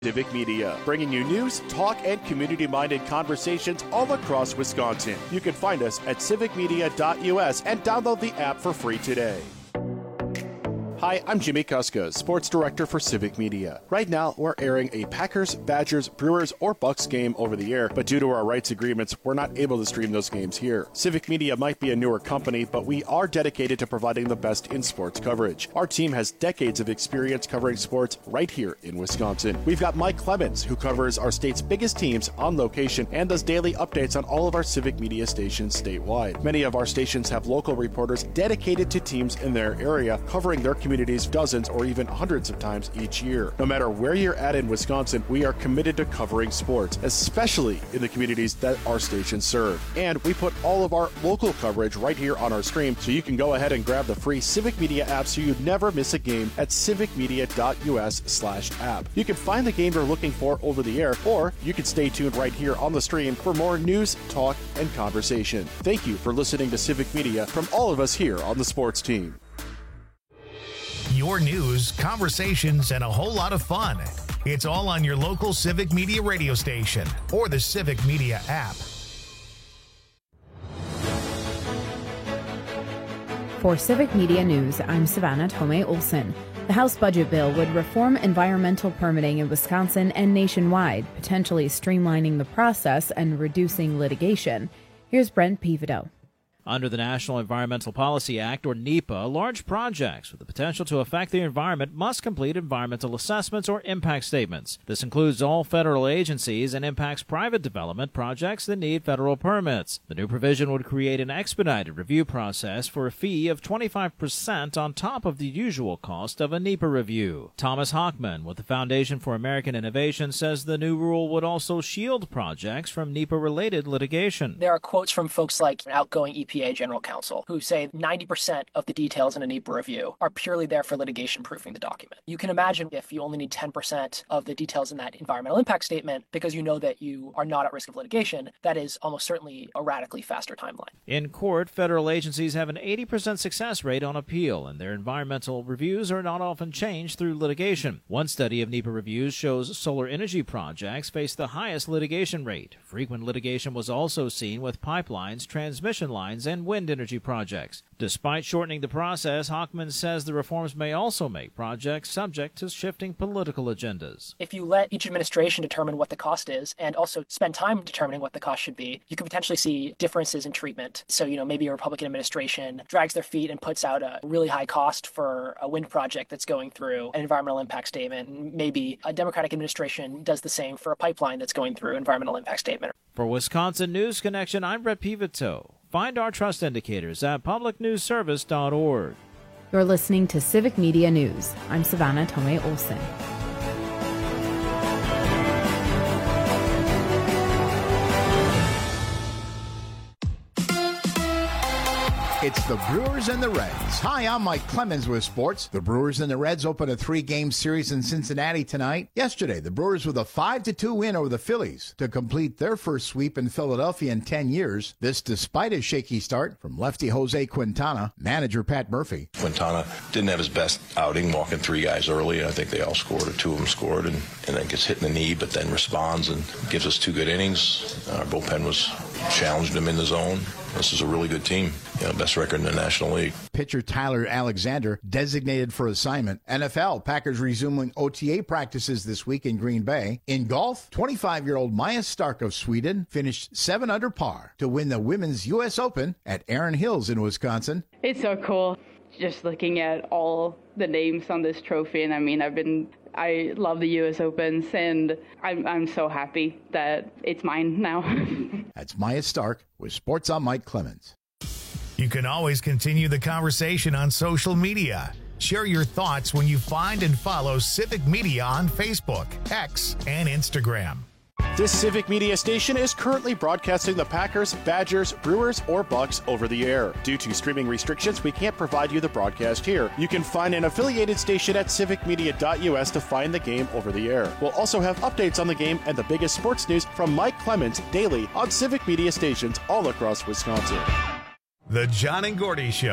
Civic Media, bringing you news, talk, and community-minded conversations all across Wisconsin. You can find us at civicmedia.us and download the app for free today. Hi, I'm Jimmy Kuska, Sports Director for Civic Media. Right now, we're airing a Packers, Badgers, Brewers, or Bucks game over the air, but due to our rights agreements, we're not able to stream those games here. Civic Media might be a newer company, but we are dedicated to providing the best in sports coverage. Our team has decades of experience covering sports right here in Wisconsin. We've got Mike Clemens, who covers our state's biggest teams on location and does daily updates on all of our Civic Media stations statewide. Many of our stations have local reporters dedicated to teams in their area, covering their communities dozens or even hundreds of times each year. No matter where you're at in Wisconsin, we are committed to covering sports, especially in the communities that our stations serve. And we put all of our local coverage right here on our stream, so you can go ahead and grab the free Civic Media app so you never miss a game at civicmedia.us/app. You can find the game you're looking for over the air, or you can stay tuned right here on the stream for more news, talk, and conversation. Thank you for listening to Civic Media from all of us here on the sports team. Your news, conversations, and a whole lot of fun. It's all on your local Civic Media radio station or the Civic Media app. For Civic Media News, I'm Savannah Tomei Olson. The House budget bill would reform environmental permitting in Wisconsin and nationwide, potentially streamlining the process and reducing litigation. Here's Brent Pivotal. Under the National Environmental Policy Act, or NEPA, large projects with the potential to affect the environment must complete environmental assessments or impact statements. This includes all federal agencies and impacts private development projects that need federal permits. The new provision would create an expedited review process for a fee of 25% on top of the usual cost of a NEPA review. Thomas Hockman with the Foundation for American Innovation says the new rule would also shield projects from NEPA-related litigation. There are quotes from folks like outgoing EPA General Counsel who say 90% of the details in a NEPA review are purely there for litigation proofing the document. You can imagine if you only need 10% of the details in that environmental impact statement because you know that you are not at risk of litigation, that is almost certainly a radically faster timeline. In court, federal agencies have an 80% success rate on appeal, and their environmental reviews are not often changed through litigation. One study of NEPA reviews shows solar energy projects face the highest litigation rate. Frequent litigation was also seen with pipelines, transmission lines, and wind energy projects. Despite shortening the process, Hockman says the reforms may also make projects subject to shifting political agendas. If you let each administration determine what the cost is and also spend time determining what the cost should be, you could potentially see differences in treatment. So, maybe a Republican administration drags their feet and puts out a really high cost for a wind project that's going through an environmental impact statement. And maybe a Democratic administration does the same for a pipeline that's going through environmental impact statement. For Wisconsin News Connection, I'm Brett Pivotal. Find our trust indicators at publicnewsservice.org. You're listening to Civic Media News. I'm Savannah Tomei Olson. It's the Brewers and the Reds. Hi, I'm Mike Clemens with sports. The Brewers and the Reds open a 3-game series in Cincinnati tonight. Yesterday, the Brewers with a 5-2 win over the Phillies to complete their first sweep in Philadelphia in 10 years. This despite a shaky start from lefty Jose Quintana, manager Pat Murphy. Quintana didn't have his best outing, walking 3 guys early, and I think they all scored, or 2 of them scored, and then gets hit in the knee, but then responds and gives us 2 good innings. Our bullpen was challenged him in the zone. This is a really good team. Best record in the National League. Pitcher Tyler Alexander designated for assignment. NFL, Packers resuming OTA practices this week in Green Bay. In golf, 25-year-old Maya Stark of Sweden finished 7 under par to win the Women's U.S. Open at Erin Hills in Wisconsin. It's so cool just looking at all the names on this trophy. And I love the U.S. Opens, and I'm so happy that it's mine now. That's Maya Stark with Sports on Mike Clemens. You can always continue the conversation on social media. Share your thoughts when you find and follow Civic Media on Facebook, X, and Instagram. This Civic Media station is currently broadcasting the Packers, Badgers, Brewers, or Bucks over the air. Due to streaming restrictions, we can't provide you the broadcast here. You can find an affiliated station at civicmedia.us to find the game over the air. We'll also have updates on the game and the biggest sports news from Mike Clemens daily on Civic Media stations all across Wisconsin. The John and Gordy Show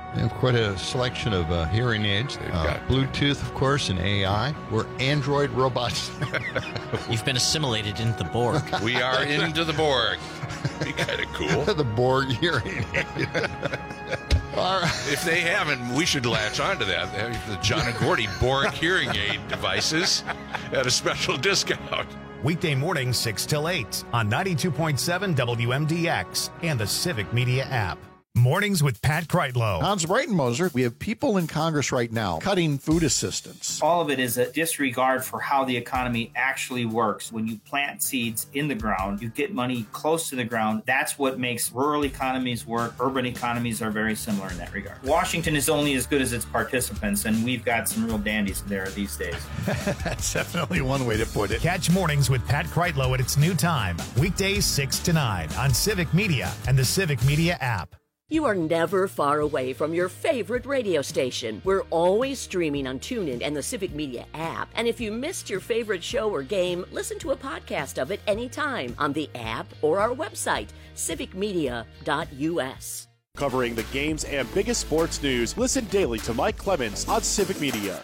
They have quite a selection of hearing aids. They've got Bluetooth, of course, and AI. We're Android robots. You've been assimilated into the Borg. We are into the Borg. Be kind of cool. The Borg hearing aid. All right. If they haven't, we should latch onto that. The John and Gordy Borg hearing aid devices at a special discount. Weekday mornings 6 till 8 on 92.7 WMDX and the Civic Media app. Mornings with Pat Kreitlow. Hans Breitenmoser, we have people in Congress right now cutting food assistance. All of it is a disregard for how the economy actually works. When you plant seeds in the ground, you get money close to the ground. That's what makes rural economies work. Urban economies are very similar in that regard. Washington is only as good as its participants, and we've got some real dandies there these days. That's definitely one way to put it. Catch Mornings with Pat Kreitlow at its new time, weekdays 6 to 9 on Civic Media and the Civic Media app. You are never far away from your favorite radio station. We're always streaming on TuneIn and the Civic Media app. And if you missed your favorite show or game, listen to a podcast of it anytime on the app or our website, civicmedia.us. Covering the games and biggest sports news, listen daily to Mike Clemens on Civic Media.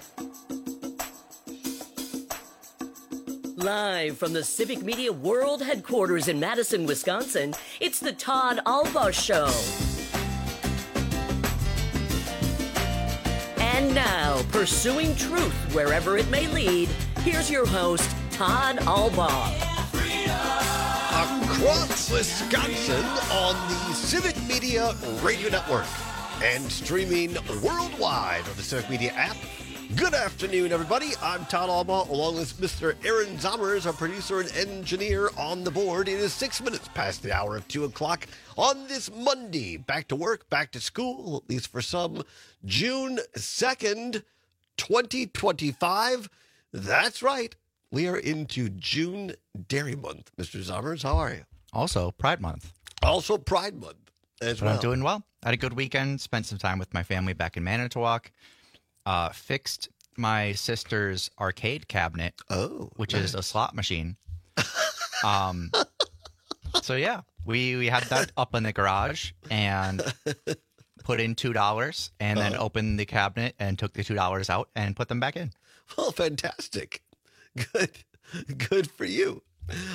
Live from the Civic Media World Headquarters in Madison, Wisconsin, it's the Todd Albaugh Show. And now, pursuing truth wherever it may lead, here's your host, Todd Albaugh. Across Wisconsin on the Civic Media Radio Network and streaming worldwide on the Civic Media app. Good afternoon, everybody. I'm Todd Albaugh, along with Mr. Aaron Zommers, our producer and engineer on the board. It is 6 minutes past the hour of 2 o'clock on this Monday. Back to work, back to school, at least for some, June 2nd, 2025. That's right. We are into June Dairy Month. Mr. Zommers, how are you? Also, Pride Month. Also Pride Month as well. I'm doing well. I had a good weekend. Spent some time with my family back in Manitowoc. Fixed my sister's arcade cabinet, which is a slot machine. So yeah, we had that up in the garage and put in $2 and then opened the cabinet and took the $2 out and put them back in. Well, fantastic. Good for you.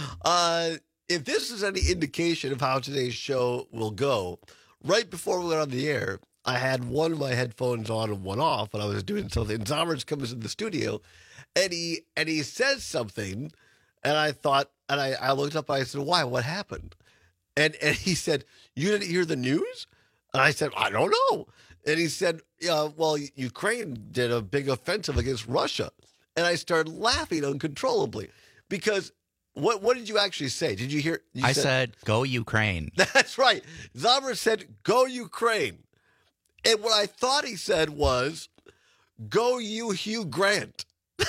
If this is any indication of how today's show will go, right before we went on the air, I had one of my headphones on and one off, and I was doing something. Zommers comes in the studio, and he says something, and I thought, and I looked up, and I said, "Why? What happened?" And he said, "You didn't hear the news?" And I said, "I don't know." And he said, "Well, Ukraine did a big offensive against Russia," and I started laughing uncontrollably because. What did you actually say? Did you hear? I said, "Go Ukraine." That's right. Zommers said, "Go Ukraine." And what I thought he said was, "Go you, Hugh Grant."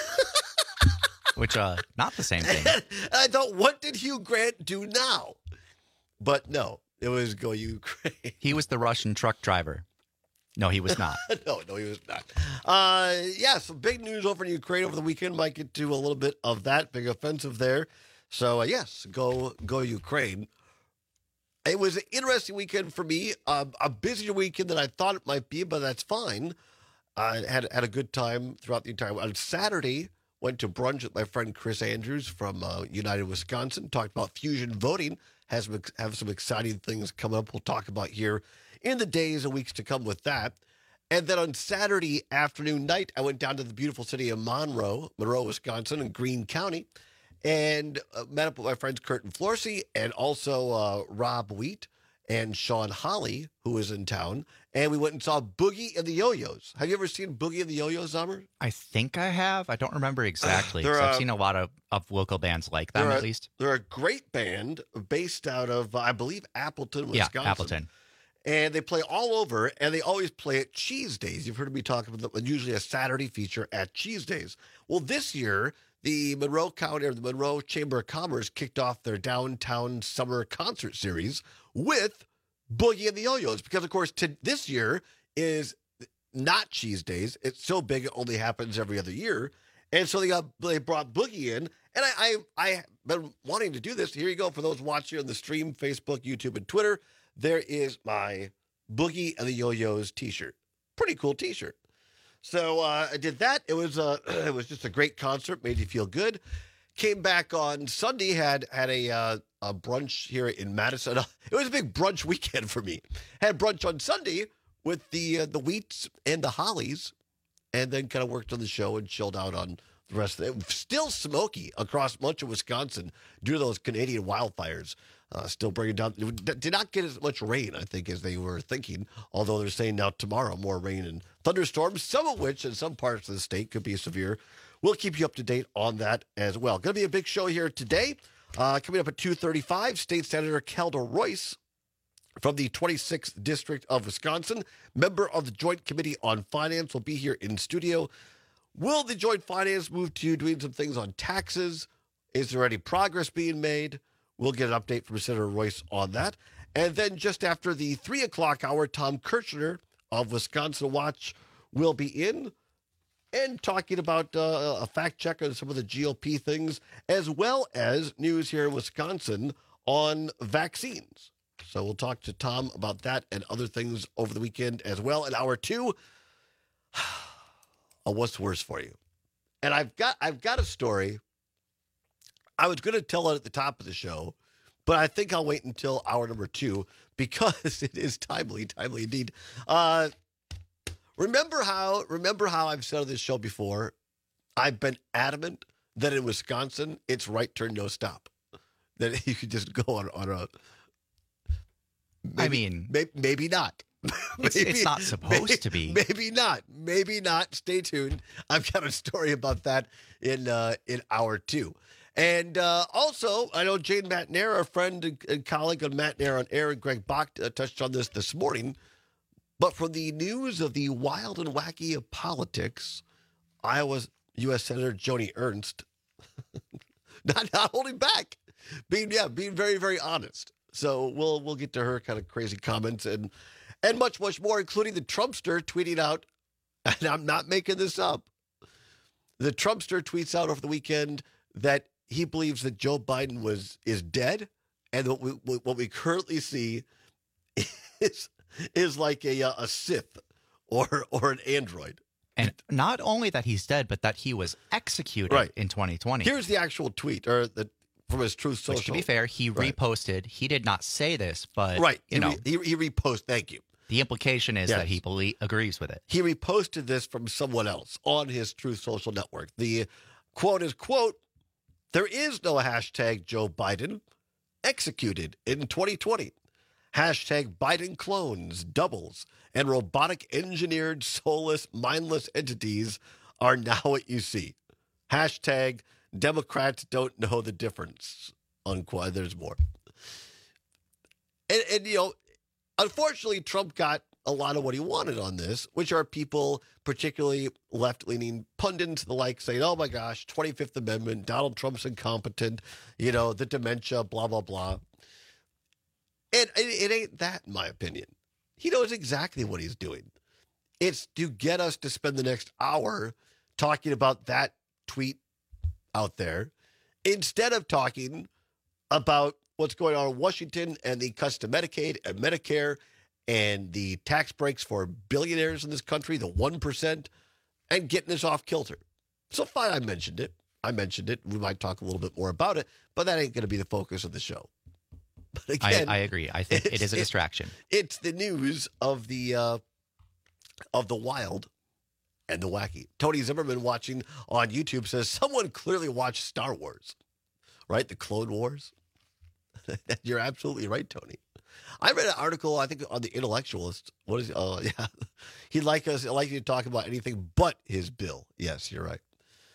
Which, not the same thing. And I thought, what did Hugh Grant do now? But no, it was "Go Ukraine." He was the Russian truck driver. No, he was not. No, he was not. Some big news over in Ukraine over the weekend. Might get to a little bit of that big offensive there. So, yes, go Ukraine. It was an interesting weekend for me, a busier weekend than I thought it might be, but that's fine. I had a good time throughout the entire week. On Saturday, went to brunch with my friend Chris Andrews from United Wisconsin, talked about fusion voting, have some exciting things coming up we'll talk about here in the days and weeks to come with that. And then on Saturday afternoon night, I went down to the beautiful city of Monroe, Wisconsin, in Greene County, and met up with my friends Curtin Florsey and also Rob Wheat and Sean Holly, who was in town. And we went and saw Boogie and the Yo-Yos. Have you ever seen Boogie and the Yo-Yos, Zommers? I think I have. I don't remember exactly. I've seen a lot of local bands like them, at least. They're a great band based out of, I believe, Appleton, Wisconsin. Yeah, Appleton. And they play all over, and they always play at Cheese Days. You've heard me talk about them, usually a Saturday feature at Cheese Days. Well, this year, the Monroe Chamber of Commerce kicked off their downtown summer concert series with Boogie and the Yo-Yos, because, of course, this year is not Cheese Days. It's so big it only happens every other year. And so they brought Boogie in, and I've been wanting to do this. Here you go for those watching on the stream, Facebook, YouTube, and Twitter. There is my Boogie and the Yo-Yos t-shirt. Pretty cool T-shirt. So I did that. It was just a great concert. Made you feel good. Came back on Sunday. Had a brunch here in Madison. It was a big brunch weekend for me. Had brunch on Sunday with the Wheats and the Hollies, and then kind of worked on the show and chilled out on the rest of it. Still smoky across much of Wisconsin due to those Canadian wildfires. Still bringing down. Did not get as much rain, I think, as they were thinking. Although they're saying now tomorrow more rain and thunderstorms, some of which in some parts of the state could be severe. We'll keep you up to date on that as well. Going to be a big show here today. Coming up at 2:35, State Senator Kelda Royce from the 26th District of Wisconsin, member of the Joint Committee on Finance, will be here in studio. Will the Joint Finance move to doing some things on taxes? Is there any progress being made? We'll get an update from Senator Royce on that. And then just after the 3 o'clock hour, Tom Kirchner of Wisconsin Watch will be in and talking about a fact check on some of the GOP things, as well as news here in Wisconsin on vaccines. So we'll talk to Tom about that and other things over the weekend as well. In hour 2, what's worse for you? And I've got a story. I was going to tell it at the top of the show, but I think I'll wait until hour number 2 because it is timely indeed. Remember how I've said on this show before, I've been adamant that in Wisconsin, it's right turn, no stop. That you could just go on a... Maybe not. It's not supposed to be. Maybe not. Stay tuned. I've got a story about that in hour 2. And also, I know Jane Matnair, our friend and colleague on Matnair on Air, and Greg Bach touched on this morning. But from the news of the wild and wacky of politics, Iowa's U.S. Senator Joni Ernst, not holding back, being very, very honest. So we'll get to her kind of crazy comments and much, much more, including the Trumpster tweeting out, and I'm not making this up. The Trumpster tweets out over the weekend that he believes that Joe Biden is dead, and what we currently see is like a Sith or an android. And not only that he's dead, but that he was executed in 2020. Here's the actual tweet from his Truth Social. Which, to be fair, he reposted. He did not say this, but he reposted. Thank you. The implication is that he agrees with it. He reposted this from someone else on his Truth Social network. The quote is, quote, "There is no hashtag Joe Biden executed in 2020. Hashtag Biden clones, doubles, and robotic engineered, soulless, mindless entities are now what you see. Hashtag Democrats don't know the difference." Unquote. There's more. And unfortunately, Trump got a lot of what he wanted on this, which are people, particularly left-leaning pundits, the like, saying, oh my gosh, 25th Amendment, Donald Trump's incompetent, the dementia, blah, blah, blah. And it ain't that, in my opinion. He knows exactly what he's doing. It's to get us to spend the next hour talking about that tweet out there instead of talking about what's going on in Washington and the cuts to Medicaid and Medicare and the tax breaks for billionaires in this country, the 1%, and getting us off kilter. So fine, I mentioned it. We might talk a little bit more about it, but that ain't going to be the focus of the show. But again, I agree. I think it is a distraction. It's the news of the wild and the wacky. Tony Zimmerman watching on YouTube says someone clearly watched Star Wars, right? The Clone Wars. You're absolutely right, Tony. I read an article, I think, on the Intellectualist. What is? Oh, yeah. He'd like you to talk about anything but his bill. Yes, you're right.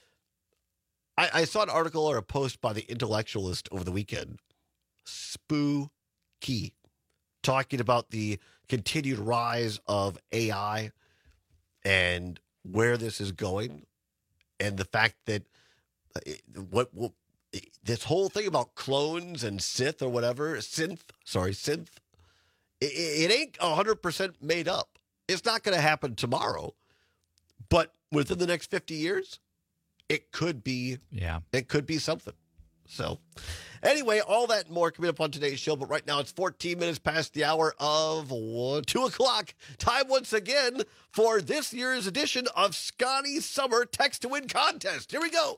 I saw an article or a post by the Intellectualist over the weekend. Spooky. Talking about the continued rise of AI and where this is going, and the fact that this whole thing about clones and synth, it ain't 100% made up. It's not going to happen tomorrow, but within the next 50 years, it could be. Yeah, it could be something. So anyway, all that and more coming up on today's show. But right now it's 14 minutes past the hour of 2 o'clock. Time once again for this year's edition of Scotty's Summer Text to Win Contest. Here we go.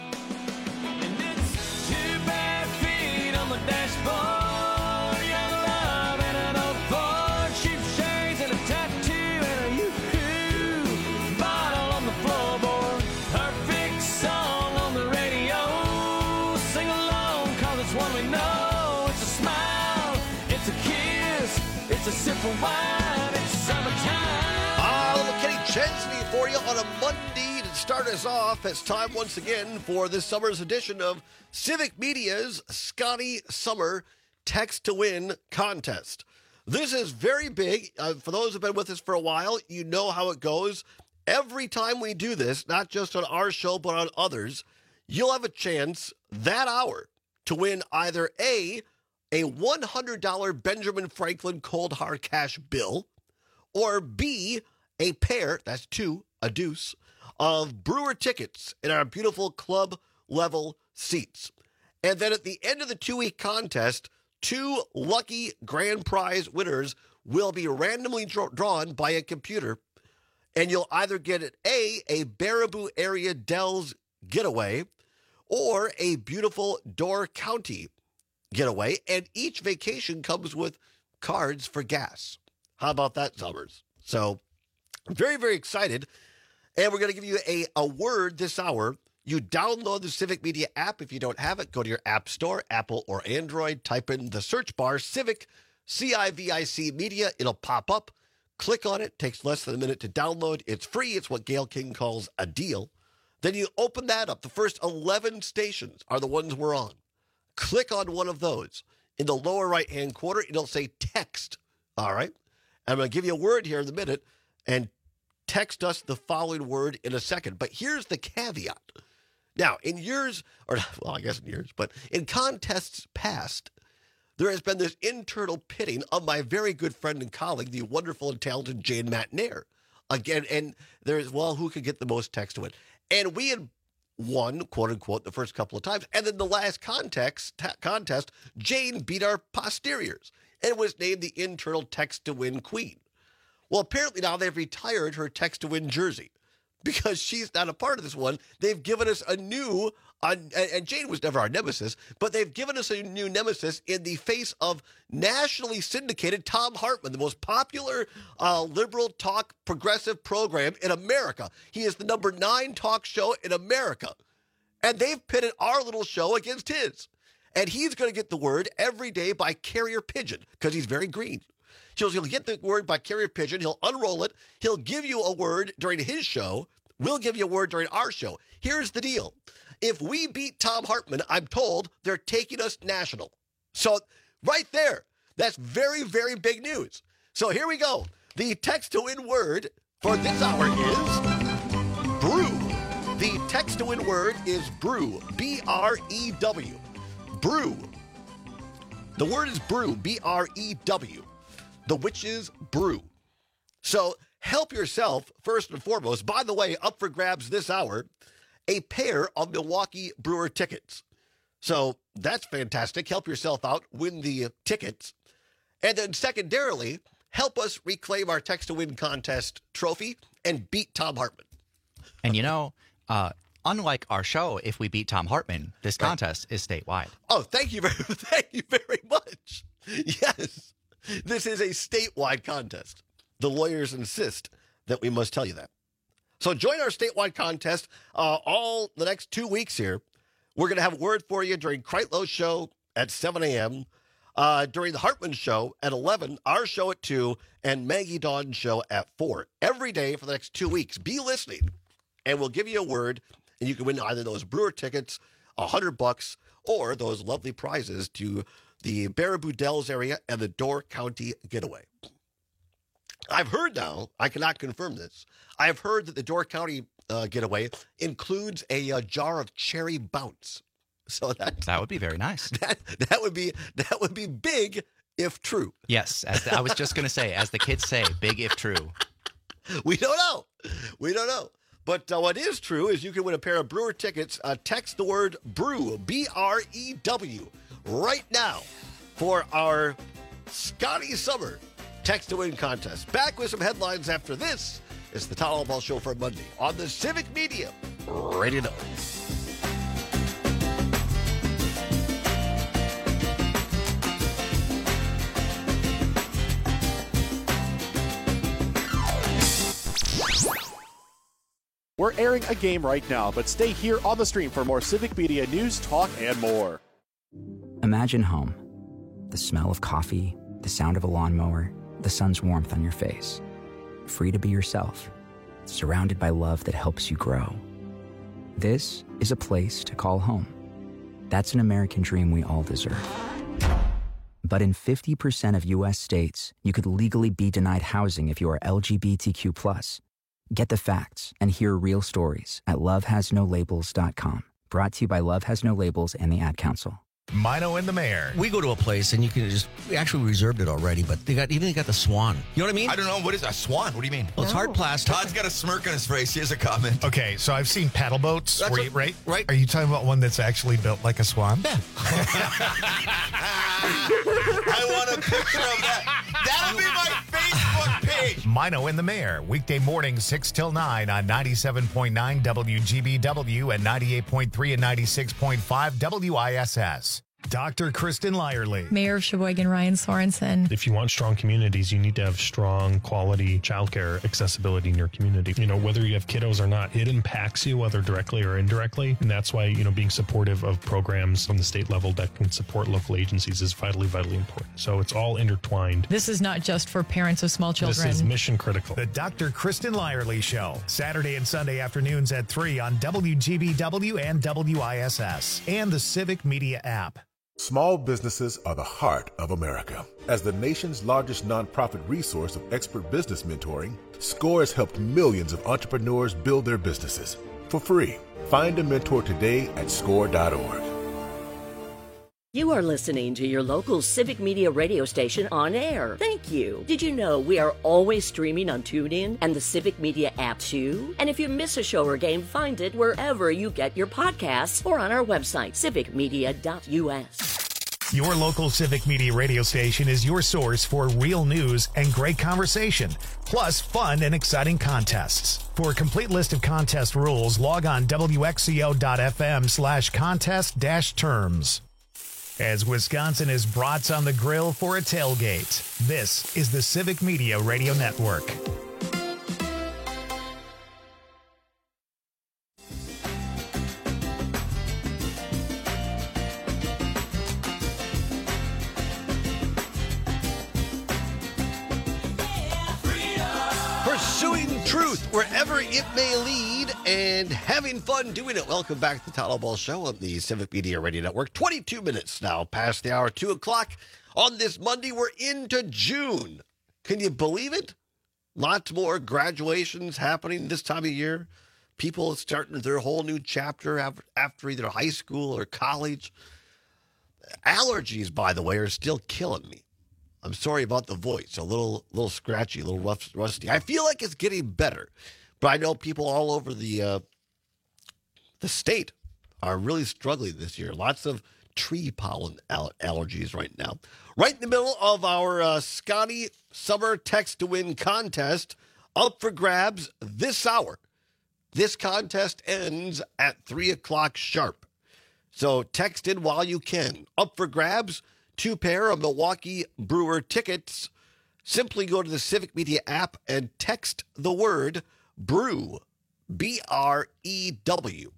A little Kenny Chesney for you on a Monday to start us off. It's time once again for this summer's edition of Civic Media's Scotty Summer Text to Win Contest. This is very big. For those who've been with us for a while, you know how it goes. Every time we do this, not just on our show, but on others, you'll have a chance that hour to win either A, a $100 Benjamin Franklin Cold Hard Cash bill, or B, a pair, that's two, a deuce, of Brewer tickets in our beautiful club level seats. And then at the end of the 2-week contest, 2 lucky grand prize winners will be randomly drawn by a computer. And you'll either get it a Baraboo area Dells getaway, or a beautiful Door County getaway, and each vacation comes with cards for gas. How about that, Summers? So, very, very excited. And we're going to give you a word this hour. You download the Civic Media app. If you don't have it, go to your app store, Apple or Android. Type in the search bar, Civic, CIVIC Media. It'll pop up. Click on it. Takes less than a minute to download. It's free. It's what Gail King calls a deal. Then you open that up. The first 11 stations are the ones we're on. Click on one of those. In the lower right-hand corner, it'll say text. All right? I'm going to give you a word here in a minute, and text us the following word in a second. But here's the caveat. Now, in years, or well, I guess in years, but in contests past, there has been this internal pitting of my very good friend and colleague, the wonderful and talented Jane Matnair. Again, and there's, well, who could get the most text to it? And we had won, quote unquote, the first couple of times. And then the last contest, Jane beat our posteriors and was named the internal text to win queen. Well, apparently now they've retired her text to win jersey because she's not a part of this one. They've given us a new, and Jane was never our nemesis, but they've given us a new nemesis in the face of nationally syndicated Thom Hartmann, the most popular liberal talk progressive program in America. He is the number 9 talk show in America. And they've pitted our little show against his. And he's going to get the word every day by carrier pigeon because he's very green. So he'll get the word by carrier pigeon. He'll unroll it. He'll give you a word during his show. We'll give you a word during our show. Here's the deal. If we beat Thom Hartmann, I'm told they're taking us national. So right there, that's very, very big news. So here we go. The text to win word for this hour is brew. The text to win word is brew. B-R-E-W. Brew. The word is brew. B-R-E-W. The Witch's Brew. So help yourself first and foremost. By the way, up for grabs this hour, a pair of Milwaukee Brewer tickets. So that's fantastic. Help yourself out. Win the tickets. And then secondarily, help us reclaim our Text to Win contest trophy and beat Thom Hartmann. And you know, unlike our show, if we beat Thom Hartmann, this contest is statewide. Oh, thank you very much. Yes, this is a statewide contest. The lawyers insist that we must tell you that. So join our statewide contest all the next 2 weeks here. We're going to have a word for you during Kreitlow's show at 7 a.m., during the Hartmann show at 11, our show at 2, and Maggie Dawn's show at 4. Every day for the next 2 weeks. Be listening, and we'll give you a word, and you can win either those Brewer tickets, $100, or those lovely prizes to the Baraboo Dells area and the Door County getaway. I've heard now, I cannot confirm this, I've heard that the Door County getaway includes a jar of cherry bounce. So that would be very nice. That would be big if true. Yes, I was just going to say, as the kids say, big if true. We don't know. But what is true is you can win a pair of Brewer tickets. Text the word BREW, B-R-E-W, right now for our Scotty Summer Text to Win contest. Back with some headlines after this. It's the Todd Ball Show for Monday on the Civic Media Radio Network. We're airing a game right now, but stay here on the stream for more Civic Media news, talk, and more. Imagine home. The smell of coffee, the sound of a lawnmower, the sun's warmth on your face. Free to be yourself, surrounded by love that helps you grow. This is a place to call home. That's an American dream we all deserve. But in 50% of U.S. states, you could legally be denied housing if you are LGBTQ+. Get the facts and hear real stories at lovehasnolabels.com. Brought to you by Love Has No Labels and the Ad Council. Mino and the Mayor. We go to a place and you can we actually reserved it already, but they got the swan. You know what I mean? I don't know. What is a swan? What do you mean? Well, it's hard plastic. Todd's got a smirk on his face. Here's a comment. Okay, so I've seen paddle boats. Right? Are you talking about one that's actually built like a swan? Yeah. I want a picture of that. That'll be my Facebook page. Mino and the Mayor, weekday mornings 6 till 9 on 97.9 WGBW and 98.3 and 96.5 WISS. Dr. Kristen Lyerly. Mayor of Sheboygan, Ryan Sorensen. If you want strong communities, you need to have strong quality childcare accessibility in your community. You know, whether you have kiddos or not, it impacts you, whether directly or indirectly. And that's why, being supportive of programs on the state level that can support local agencies is vitally, vitally important. So it's all intertwined. This is not just for parents of small children. This is mission critical. The Dr. Kristen Lyerly Show, Saturday and Sunday afternoons at 3 on WGBW and WISS and the Civic Media app. Small businesses are the heart of America. As the nation's largest nonprofit resource of expert business mentoring, SCORE has helped millions of entrepreneurs build their businesses for free. Find a mentor today at score.org. You are listening to your local Civic Media radio station on air. Thank you. Did you know we are always streaming on TuneIn and the Civic Media app too? And if you miss a show or game, find it wherever you get your podcasts or on our website, civicmedia.us. Your local Civic Media radio station is your source for real news and great conversation, plus fun and exciting contests. For a complete list of contest rules, log on wxco.fm/contest-terms. As Wisconsin is brats on the grill for a tailgate, this is the Civic Media Radio Network. Pursuing truth wherever it may lead and having fun doing it. Welcome back to the Todd Ball Show on the Civic Media Radio Network. 22 minutes now past the hour, 2 o'clock on this Monday. We're into June. Can you believe it? Lots more graduations happening this time of year. People starting their whole new chapter after either high school or college. Allergies, by the way, are still killing me. I'm sorry about the voice. A little scratchy, a little rusty. I feel like it's getting better. But I know people all over the state are really struggling this year. Lots of tree pollen allergies right now. Right in the middle of our Scotty Summer Text to Win contest, up for grabs this hour. This contest ends at 3 o'clock sharp. So text in while you can. Up for grabs, 2 pair of Milwaukee Brewer tickets. Simply go to the Civic Media app and text the word BREW, B-R-E-W,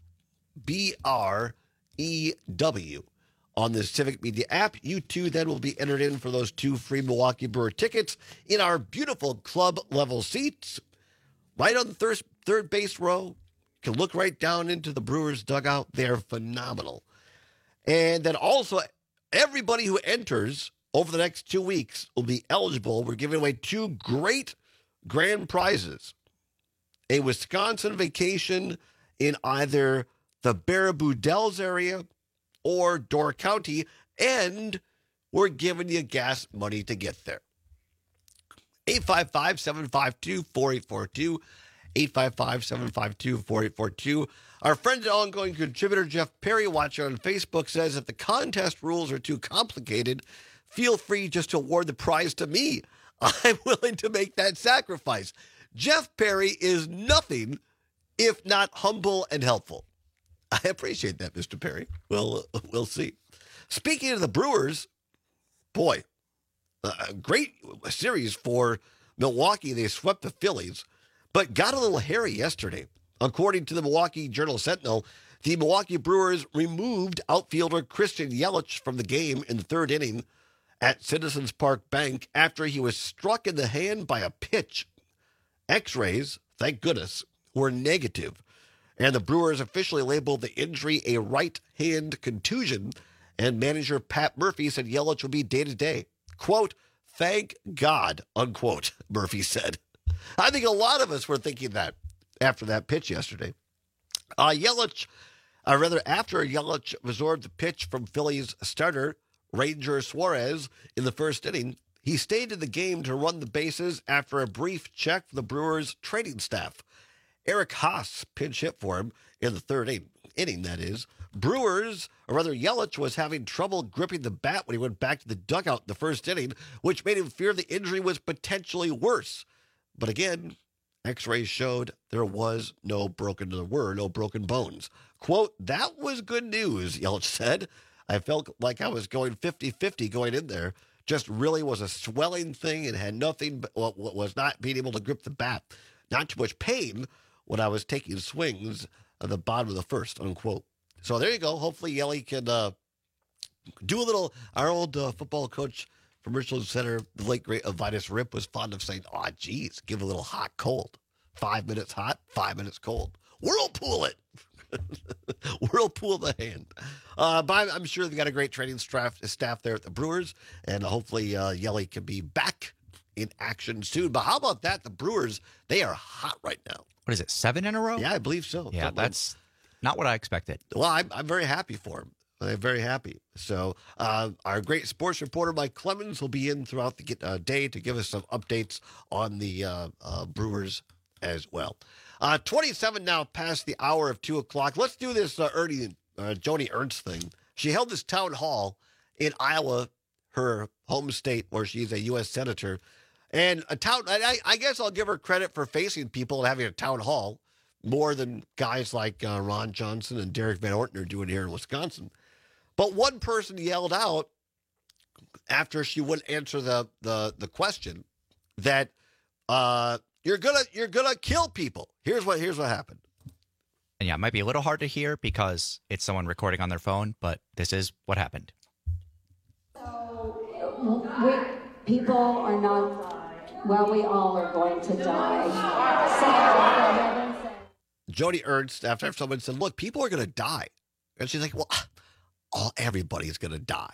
B-R-E-W. On the Civic Media app, you too then will be entered in for those 2 free Milwaukee Brewer tickets in our beautiful club level seats. Right on the third base row. You can look right down into the Brewers dugout. They're phenomenal. And then also, everybody who enters over the next 2 weeks will be eligible. We're giving away 2 great grand prizes. A Wisconsin vacation in either the Baraboo Dells area or Door County, and we're giving you gas money to get there. 855-752-4842. 855-752-4842. Our friend and ongoing contributor Jeff Perry, watcher on Facebook, says if the contest rules are too complicated, feel free just to award the prize to me. I'm willing to make that sacrifice. Jeff Perry is nothing if not humble and helpful. I appreciate that, Mr. Perry. We'll see. Speaking of the Brewers, boy, a great series for Milwaukee. They swept the Phillies, but got a little hairy yesterday. According to the Milwaukee Journal-Sentinel, the Milwaukee Brewers removed outfielder Christian Yelich from the game in the third inning at Citizens Park Bank after he was struck in the hand by a pitch. X-rays, thank goodness, were negative, and the Brewers officially labeled the injury a right-hand contusion, and manager Pat Murphy said Yelich will be day-to-day. Quote, thank God, unquote, Murphy said. I think a lot of us were thinking that after that pitch yesterday. After Yelich absorbed the pitch from Phillies starter Ranger Suarez in the first inning, he stayed in the game to run the bases after a brief check from the Brewers' training staff. Eric Haas pinch hit for him in the third inning, that is. Yelich was having trouble gripping the bat when he went back to the dugout in the first inning, which made him fear the injury was potentially worse. But again, X-rays showed there were no broken bones. Quote, that was good news, Yelich said. I felt like I was going 50-50 going in there. Just really was a swelling thing and had nothing but was not being able to grip the bat. Not too much pain when I was taking swings at the bottom of the first, unquote. So there you go. Hopefully Yelly can do a little. Our old football coach from Richland Center, the late great Vitus Rip, was fond of saying, oh, geez, give a little hot, cold. 5 minutes hot, 5 minutes cold. Whirlpool it. Whirlpool the hand. But I'm sure they've got a great training staff there at the Brewers, and hopefully Yelly can be back in action soon. But how about that? The Brewers, they are hot right now. What is it, 7 in a row? Yeah, I believe so. Yeah, that's not what I expected. Well, I'm very happy for him. I'm very happy. So our great sports reporter, Mike Clemens, will be in throughout the day to give us some updates on the Brewers as well. 27 now past the hour of 2 o'clock. Let's do this Joni Ernst thing. She held this town hall in Iowa, her home state, where she's a U.S. senator. And I guess I'll give her credit for facing people and having a town hall more than guys like Ron Johnson and Derek Van Orten are doing here in Wisconsin. But one person yelled out after she wouldn't answer the question that you're gonna kill people. Here's what happened. And yeah, it might be a little hard to hear because it's someone recording on their phone, but this is what happened. So people are not, we all are going to die. Joni Ernst, after someone said, look, people are going to die. And she's like, well, everybody's going to die.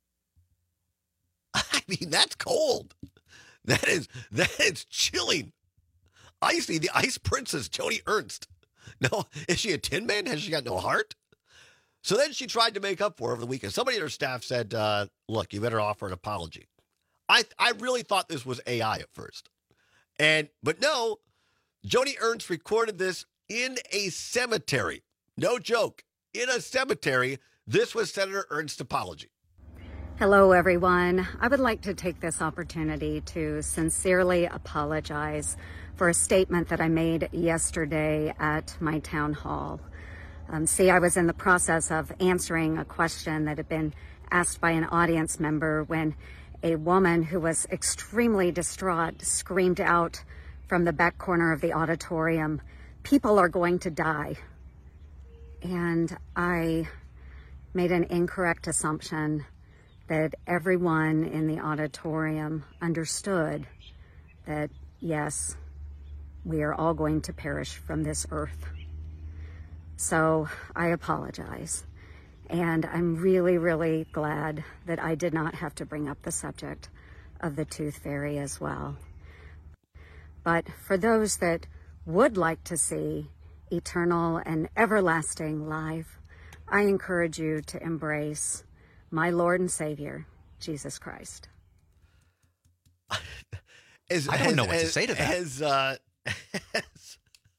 I mean, that's cold. That is chilling. Icy, the Ice Princess, Joni Ernst. No, is she a Tin Man? Has she got no heart? So then she tried to make up for it over the weekend. Somebody in her staff said, look, you better offer an apology. I really thought this was AI at first. But no, Joni Ernst recorded this in a cemetery. No joke. In a cemetery. This was Senator Ernst's apology. Hello, everyone. I would like to take this opportunity to sincerely apologize for a statement that I made yesterday at my town hall. I was in the process of answering a question that had been asked by an audience member when a woman who was extremely distraught screamed out from the back corner of the auditorium, "People are going to die." And I made an incorrect assumption that everyone in the auditorium understood that, yes, we are all going to perish from this earth. So I apologize. And I'm really, really glad that I did not have to bring up the subject of the Tooth Fairy as well. But for those that would like to see eternal and everlasting life, I encourage you to embrace my Lord and Savior, Jesus Christ. I don't know what to say to that.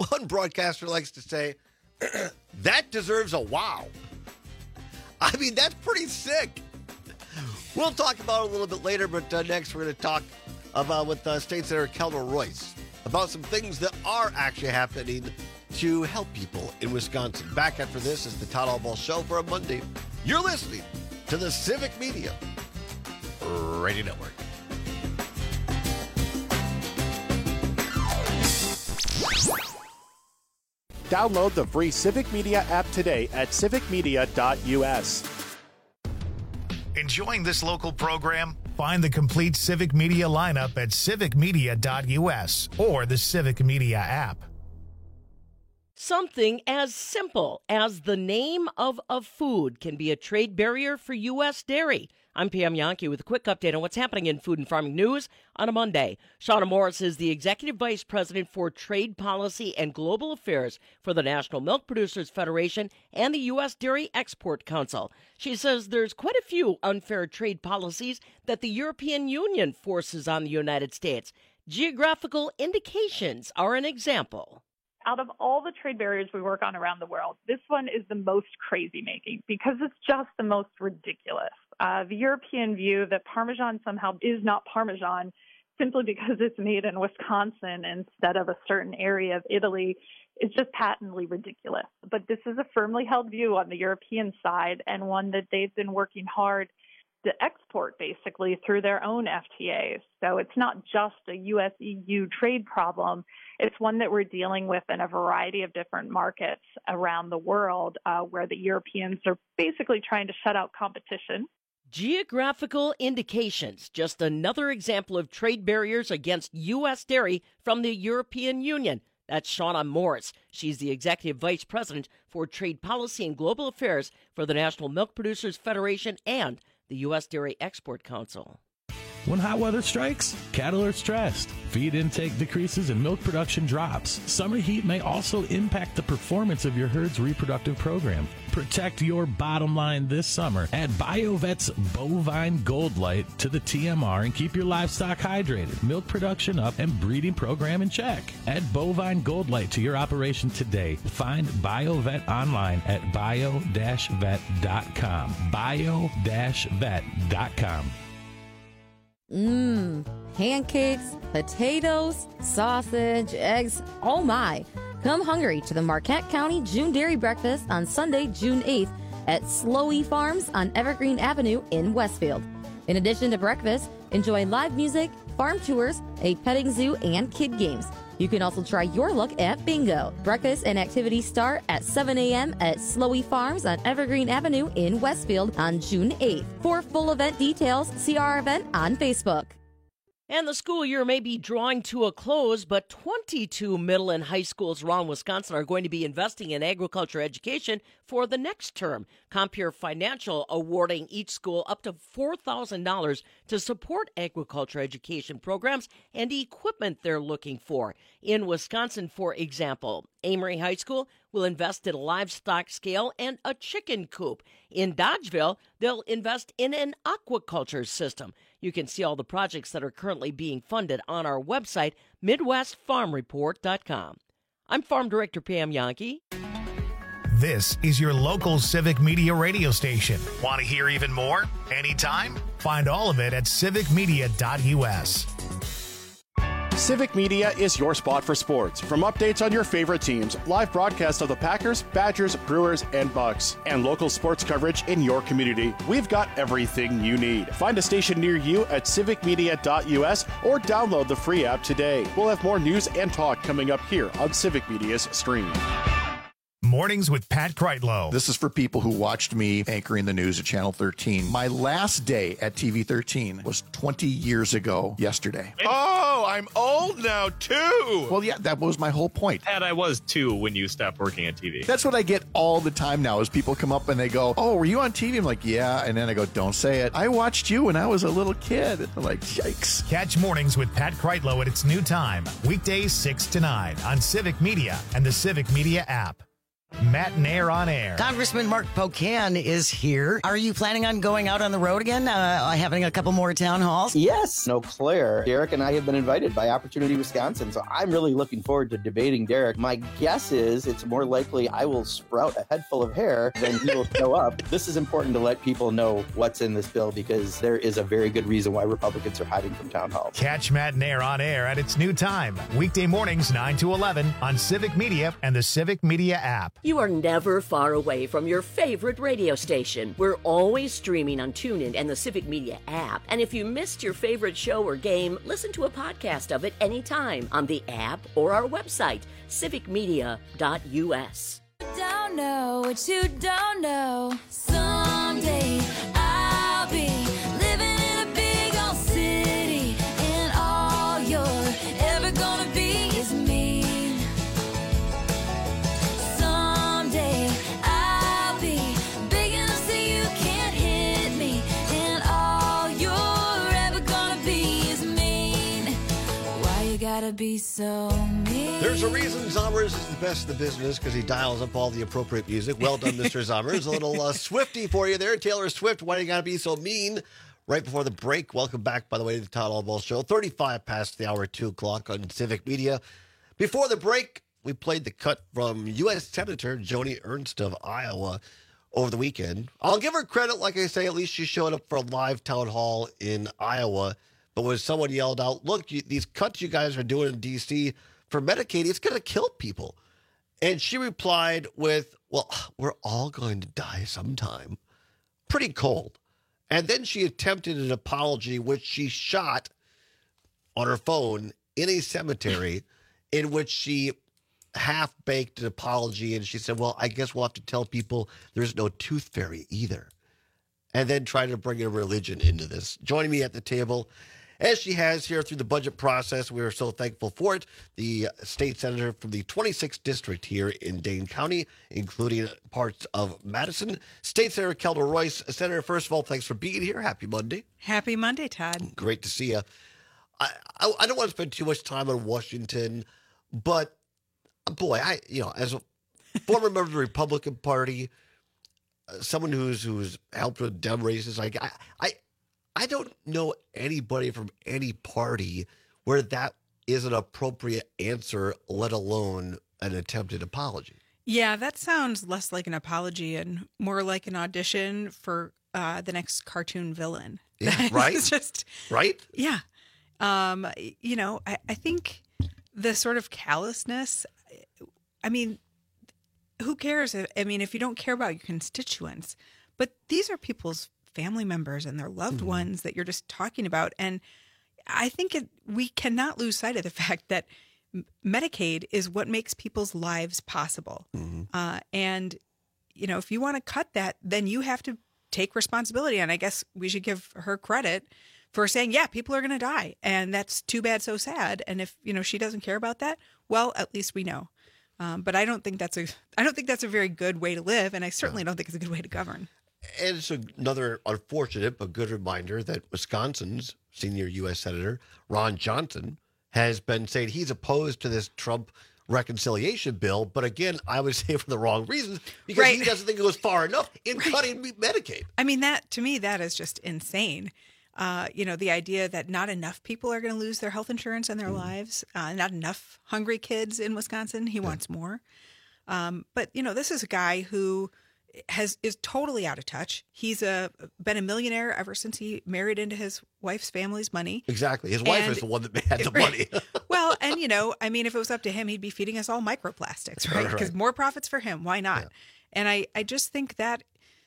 one broadcaster likes to say, that deserves a wow. I mean, that's pretty sick. We'll talk about it a little bit later, but next we're going to talk about with State Senator Kelmer Royce about some things that are actually happening to help people in Wisconsin. Back after this is the Todd Allball Show for a Monday. You're listening to the Civic Media Radio Network. Download the free Civic Media app today at civicmedia.us. Enjoying this local program? Find the complete Civic Media lineup at civicmedia.us or the Civic Media app. Something as simple as the name of a food can be a trade barrier for U.S. dairy. I'm Pam Yankee with a quick update on what's happening in food and farming news on a Monday. Shauna Morris is the Executive Vice President for Trade Policy and Global Affairs for the National Milk Producers Federation and the U.S. Dairy Export Council. She says there's quite a few unfair trade policies that the European Union forces on the United States. Geographical indications are an example. Out of all the trade barriers we work on around the world, this one is the most crazy-making because it's just the most ridiculous. The European view that Parmesan somehow is not Parmesan simply because it's made in Wisconsin instead of a certain area of Italy is just patently ridiculous. But this is a firmly held view on the European side and one that they've been working hard to export basically through their own FTAs. So it's not just a U.S.-EU trade problem. It's one that we're dealing with in a variety of different markets around the world where the Europeans are basically trying to shut out competition. Geographical indications, just another example of trade barriers against U.S. dairy from the European Union. That's Shauna Morris. She's the Executive Vice President for Trade Policy and Global Affairs for the National Milk Producers Federation and the U.S. Dairy Export Council. When hot weather strikes, cattle are stressed. Feed intake decreases and milk production drops. Summer heat may also impact the performance of your herd's reproductive program. Protect your bottom line this summer. Add BioVet's Bovine Gold Light to the TMR and keep your livestock hydrated, milk production up, and breeding program in check. Add Bovine Gold Light to your operation today. Find BioVet online at bio-vet.com. bio-vet.com. Pancakes, potatoes, sausage, eggs, oh my. Come hungry to the Marquette County June Dairy Breakfast on Sunday, June 8th at Slowey Farms on Evergreen Avenue in Westfield. In addition to breakfast, enjoy live music, farm tours, a petting zoo, and kid games. You can also try your luck at bingo. Breakfast and activities start at 7 a.m. at Slowey Farms on Evergreen Avenue in Westfield on June 8th. For full event details, see our event on Facebook. And the school year may be drawing to a close, but 22 middle and high schools around Wisconsin are going to be investing in agriculture education for the next term. Compeer Financial awarding each school up to $4,000 to support agriculture education programs and equipment they're looking for. In Wisconsin, for example, Amory High School will invest in a livestock scale and a chicken coop. In Dodgeville, they'll invest in an aquaculture system. You can see all the projects that are currently being funded on our website, MidwestFarmReport.com. I'm Farm Director Pam Yankee. This is your local Civic Media radio station. Want to hear even more? Anytime? Find all of it at civicmedia.us. Civic Media is your spot for sports. From updates on your favorite teams, live broadcasts of the Packers, Badgers, Brewers, and Bucks, and local sports coverage in your community, we've got everything you need. Find a station near you at civicmedia.us or download the free app today. We'll have more news and talk coming up here on Civic Media's stream. Mornings with Pat Kreitlow. This is for people who watched me anchoring the news at Channel 13. My last day at TV 13 was 20 years ago yesterday. Oh, I'm old now, too. Well, yeah, that was my whole point. And I was, too, when you stopped working at TV. That's what I get all the time now is people come up and they go, oh, were you on TV? I'm like, yeah. And then I go, don't say it. I watched you when I was a little kid. I'm like, yikes. Catch Mornings with Pat Kreitlow at its new time, weekdays 6 to 9 on Civic Media and the Civic Media app. Matt and Air on Air. Congressman Mark Pocan is here. Are you planning on going out on the road again, having a couple more town halls? Yes. Eau Claire. Derek and I have been invited by Opportunity Wisconsin, so I'm really looking forward to debating Derek. My guess is it's more likely I will sprout a head full of hair than he will show up. This is important to let people know what's in this bill because there is a very good reason why Republicans are hiding from town halls. Catch Matt and Air on Air at its new time, weekday mornings 9 to 11 on Civic Media and the Civic Media app. You are never far away from your favorite radio station. We're always streaming on TuneIn and the Civic Media app. And if you missed your favorite show or game, listen to a podcast of it anytime on the app or our website, civicmedia.us. Don't know what you don't know. Someday I'll be living in a big old city, and all you're ever gonna be is me. Someday I'll be big enough so you can't hit me, and all you're ever gonna be is mean. Why you gotta be so mean? There's a reason Zommers is the best in the business, because he dials up all the appropriate music. Well done, Mr. Zommers. A little Swiftie for you there. Taylor Swift, Why You Gotta Be So Mean? Right before the break. Welcome back, by the way, to the Todd All Ball Show. 35 past the hour, 2 o'clock on Civic Media. Before the break, we played the cut from U.S. Senator Joni Ernst of Iowa over the weekend. I'll give her credit, like I say, at least she showed up for a live town hall in Iowa. But when someone yelled out, look, these cuts you guys are doing in D.C., for Medicaid, it's going to kill people. And she replied with, well, we're all going to die sometime. Pretty cold. And then she attempted an apology, which she shot on her phone in a cemetery, in which she half-baked an apology. And she said, well, I guess we'll have to tell people there's no tooth fairy either. And then try to bring a religion into this. Joining me at the table, as she has here through the budget process, we are so thankful for it, the state senator from the 26th district here in Dane County, including parts of Madison, State Senator Kelda Royce. Senator, first of all, thanks for being here. Happy Monday. Happy Monday, Todd. Great to see you. I don't want to spend too much time on Washington, but boy, as a former member of the Republican Party, someone who's helped with Dem races, I don't know anybody from any party where that is an appropriate answer, let alone an attempted apology. Yeah, that sounds less like an apology and more like an audition for the next cartoon villain. Yeah, right? It's just right? Yeah. I think the sort of callousness, I mean, who cares? I mean, if you don't care about your constituents, but these are people's family members and their loved ones that you're just talking about. And I think we cannot lose sight of the fact that Medicaid is what makes people's lives possible. And, if you want to cut that, then you have to take responsibility. And I guess we should give her credit for saying, yeah, people are going to die. And that's too bad, so sad. And if, she doesn't care about that, well, at least we know. But I don't think that's a very good way to live. And I certainly don't think it's a good way to govern. And it's another unfortunate but good reminder that Wisconsin's senior U.S. Senator, Ron Johnson, has been saying he's opposed to this Trump reconciliation bill. But again, I would say for the wrong reasons, because he doesn't think it goes far enough in cutting Medicaid. I mean, to me, that is just insane. The idea that not enough people are going to lose their health insurance in their lives, not enough hungry kids in Wisconsin. He wants more. But, this is a guy who is totally out of touch. He's been a millionaire ever since he married into his wife's family's money. Exactly. His wife is the one that had the money. Well, and if it was up to him, he'd be feeding us all microplastics, right? Because more profits for him. Why not? Yeah. And I just think that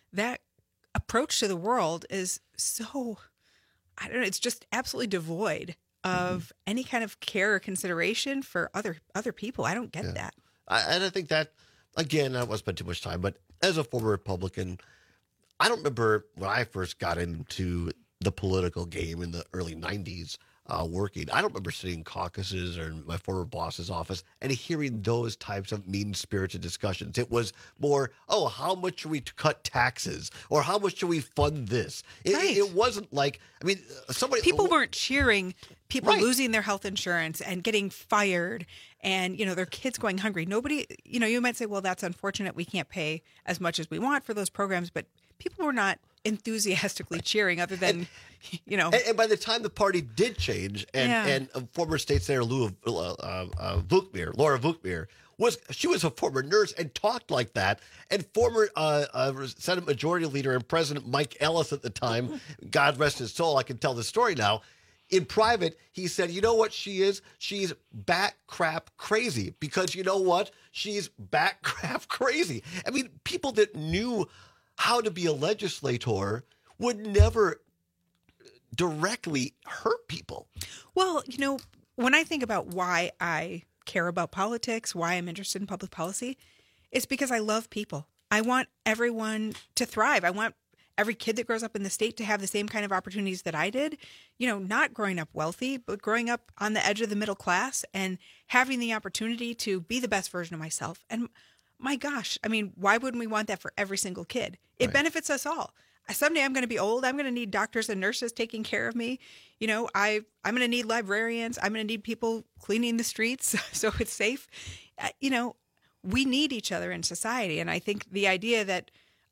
approach to the world is so, I don't know, it's just absolutely devoid of any kind of care or consideration for other people. I don't get that. And I think that, again, I don't want to spend too much time, but as a former Republican, I don't remember when I first got into the political game in the early 90s. working. I don't remember sitting in caucuses or in my former boss's office and hearing those types of mean-spirited discussions. It was more, oh, how much should we cut taxes? Or how much should we fund this? It wasn't like, I mean, people weren't cheering people Right. losing their health insurance and getting fired and, their kids going hungry. Nobody, you might say, well, that's unfortunate. We can't pay as much as we want for those programs, but people were not enthusiastically cheering other than, And by the time the party did change, and former state senator Laura Vukmir she was a former nurse and talked like that, and former Senate Majority Leader and President Mike Ellis at the time, God rest his soul, I can tell the story now. In private, he said, you know what she is? She's bat crap crazy, because you know what? She's bat crap crazy. I mean, people that knew how to be a legislator would never directly hurt people. Well, when I think about why I care about politics, why I'm interested in public policy, it's because I love people. I want everyone to thrive. I want every kid that grows up in the state to have the same kind of opportunities that I did, not growing up wealthy, but growing up on the edge of the middle class and having the opportunity to be the best version of myself. And my gosh, I mean, why wouldn't we want that for every single kid? It benefits us all. Someday I'm going to be old. I'm going to need doctors and nurses taking care of me. I'm going to need librarians. I'm going to need people cleaning the streets so it's safe. We need each other in society. And I think the idea that,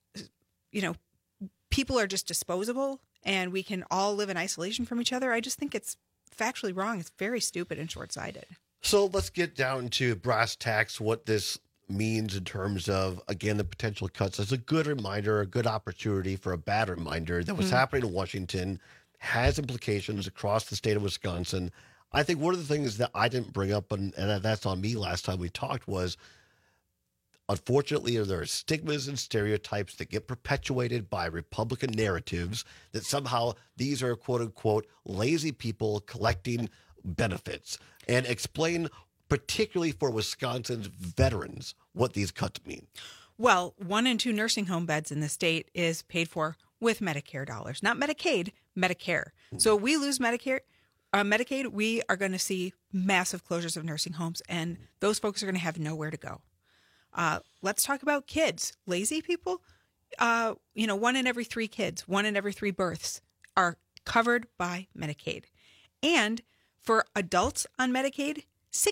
people are just disposable and we can all live in isolation from each other, I just think it's factually wrong. It's very stupid and short-sighted. So let's get down to brass tacks, what this means in terms of, again, the potential cuts. As a good reminder, a good opportunity for a bad reminder that what's happening in Washington has implications across the state of Wisconsin. I think one of the things that I didn't bring up, and that's on me last time we talked, was unfortunately, there are stigmas and stereotypes that get perpetuated by Republican narratives that somehow these are, quote unquote, lazy people collecting benefits. And explain, particularly for Wisconsin's veterans, what these cuts mean. Well, 1 in 2 nursing home beds in the state is paid for with Medicare dollars, not Medicaid, Medicare. So if we lose Medicaid, we are going to see massive closures of nursing homes, and those folks are going to have nowhere to go. Let's talk about kids. Lazy people, 1 in every 3 kids, 1 in every 3 births are covered by Medicaid. And for adults on Medicaid,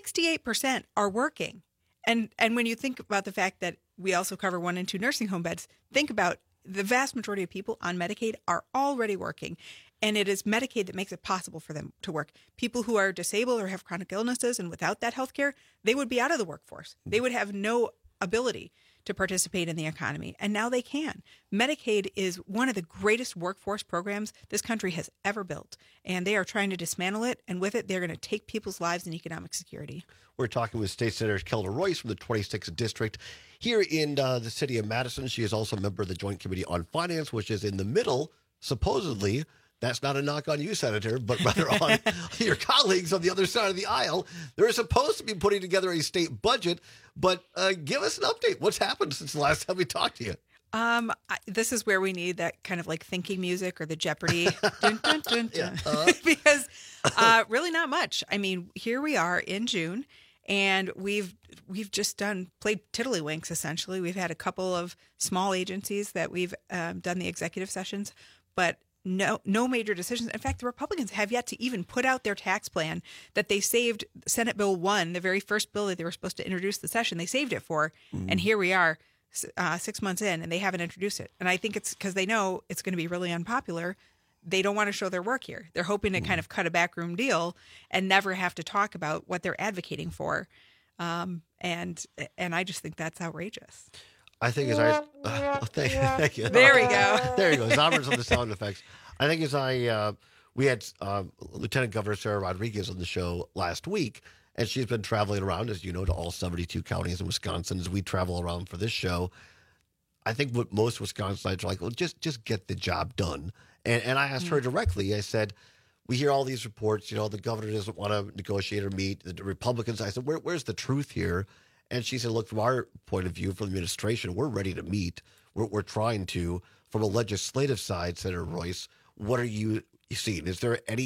68% are working. And when you think about the fact that we also cover 1 in 2 nursing home beds, think about the vast majority of people on Medicaid are already working. And it is Medicaid that makes it possible for them to work. People who are disabled or have chronic illnesses and without that health care, they would be out of the workforce. They would have no ability to participate in the economy. And now they can. Medicaid is one of the greatest workforce programs this country has ever built. And they are trying to dismantle it. And with it, they're going to take people's lives and economic security. We're talking with State Senator Kelda Royce from the 26th District here in the city of Madison. She is also a member of the Joint Committee on Finance, which is in the middle, supposedly. That's not a knock on you, Senator, but rather on your colleagues on the other side of the aisle. They're supposed to be putting together a state budget, but give us an update. What's happened since the last time we talked to you? This is where we need that kind of like thinking music or the Jeopardy. Dun, dun, dun, dun. Because really not much. I mean, here we are in June, and we've just played tiddlywinks, essentially. We've had a couple of small agencies that we've done the executive sessions, but no major decisions. In fact, the Republicans have yet to even put out their tax plan that they saved Senate Bill 1, the very first bill that they were supposed to introduce the session. They saved it for, and here we are 6 months in, and they haven't introduced it. And I think it's because they know it's going to be really unpopular. They don't want to show their work here. They're hoping to kind of cut a backroom deal and never have to talk about what they're advocating for. And I just think that's outrageous. I think thank you. There we go. There you go. Zombers on the sound effects. I think we had Lieutenant Governor Sarah Rodriguez on the show last week, and she's been traveling around, as you know, to all 72 counties in Wisconsin as we travel around for this show. I think what most Wisconsinites are like, well, just get the job done. And I asked her directly, I said, we hear all these reports, the governor doesn't want to negotiate or meet. The Republicans, I said, where's the truth here? And she said, look, from our point of view, from the administration, we're ready to meet. We're trying to. From a legislative side, Senator Royce, what are you seeing? Is there any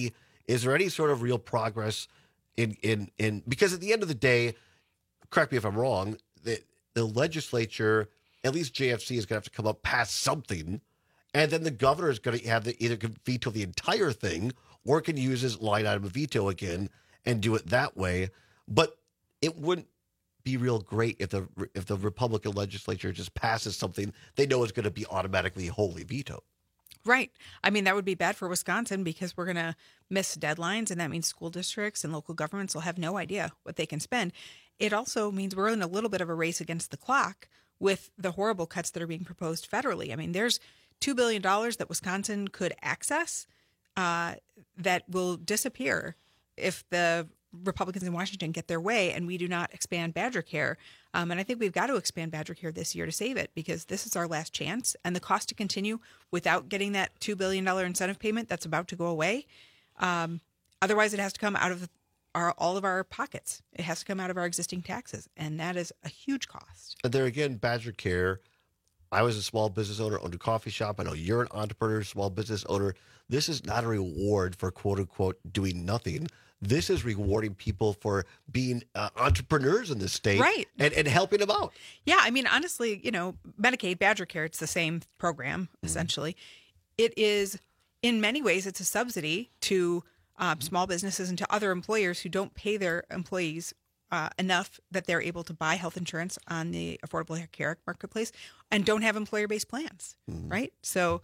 Is there any sort of real progress in because at the end of the day, correct me if I'm wrong, the legislature, at least JFC, is going to have to come up past something, and then the governor is going to have to either veto the entire thing or can use his line item veto again and do it that way. But it wouldn't be real great if the Republican legislature just passes something they know is going to be automatically wholly vetoed. Right. I mean, that would be bad for Wisconsin because we're going to miss deadlines, and that means school districts and local governments will have no idea what they can spend. It also means we're in a little bit of a race against the clock with the horrible cuts that are being proposed federally. I mean, there's $2 billion that Wisconsin could access that will disappear if the Republicans in Washington get their way and we do not expand Badger Care. And I think we've got to expand Badger Care this year to save it because this is our last chance. And the cost to continue without getting that $2 billion incentive payment that's about to go away. Otherwise, it has to come out of all of our pockets. It has to come out of our existing taxes. And that is a huge cost. And there again, Badger Care, I was a small business owner, owned a coffee shop. I know you're an entrepreneur, small business owner. This is not a reward for quote unquote doing nothing. This is rewarding people for being entrepreneurs in this state, right, and helping them out. Yeah, I mean, honestly, Medicaid, Badger Care, it's the same program, essentially. It is, in many ways, it's a subsidy to small businesses and to other employers who don't pay their employees enough that they're able to buy health insurance on the Affordable Care Marketplace and don't have employer-based plans, right? So,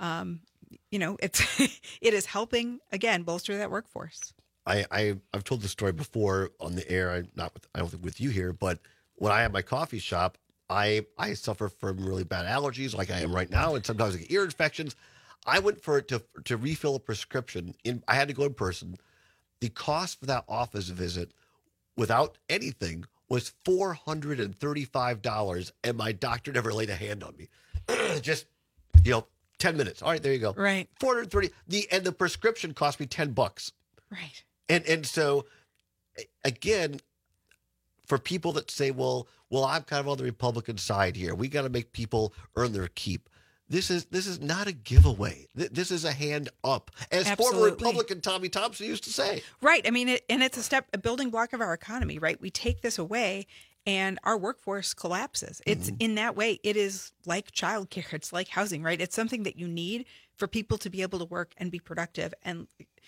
it is helping, again, bolster that workforce. I've told this story before on the air. I don't think with you here, but when I have my coffee shop, I suffer from really bad allergies, like I am right now, and sometimes I get ear infections. I went to refill a prescription. I had to go in person. The cost for that office visit, without anything, was $435, and my doctor never laid a hand on me. Just 10 minutes. All right, there you go. Right. $430. And the prescription cost me $10. Right. And so, again, for people that say, well, I'm kind of on the Republican side here. We got to make people earn their keep. This is not a giveaway. This is a hand up, as Absolutely. Former Republican Tommy Thompson used to say. Right. I mean, it's a building block of our economy, right? We take this away and our workforce collapses. It's in that way, it is like childcare. It's like housing, right? It's something that you need for people to be able to work and be productive and,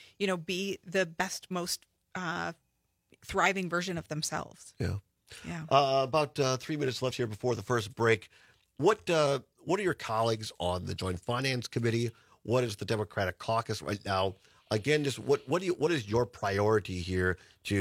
be the best, most thriving version of themselves. Yeah. Yeah. About 3 minutes left here before the first break. What are your colleagues on the Joint Finance Committee? What is the Democratic Caucus right now? Again, just what is your priority here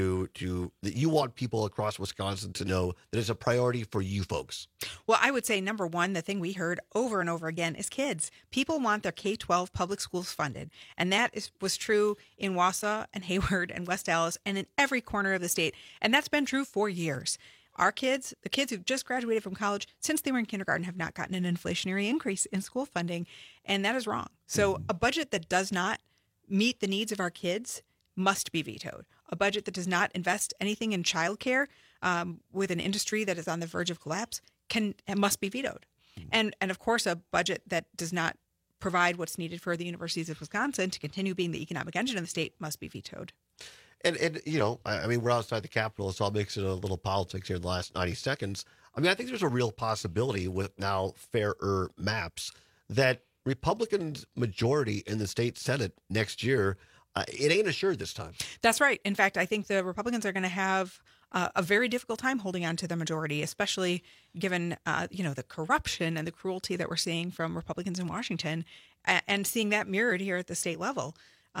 that you want people across Wisconsin to know that it's a priority for you folks? Well, I would say number one, the thing we heard over and over again is kids. People want their K-12 public schools funded. And that was true in Wausau and Hayward and West Allis and in every corner of the state. And that's been true for years. Our kids, the kids who just graduated from college, since they were in kindergarten, have not gotten an inflationary increase in school funding. And that is wrong. So a budget that does not meet the needs of our kids must be vetoed. A budget that does not invest anything in childcare with an industry that is on the verge of collapse must be vetoed. And of course, a budget that does not provide what's needed for the universities of Wisconsin to continue being the economic engine of the state must be vetoed. And I mean, we're outside the Capitol, so I'll mix in a little politics here in the last 90 seconds. I mean, I think there's a real possibility with now fairer maps that Republicans' majority in the state Senate next year, it ain't assured this time. That's right. In fact, I think the Republicans are going to have a very difficult time holding on to the majority, especially given, the corruption and the cruelty that we're seeing from Republicans in Washington and seeing that mirrored here at the state level.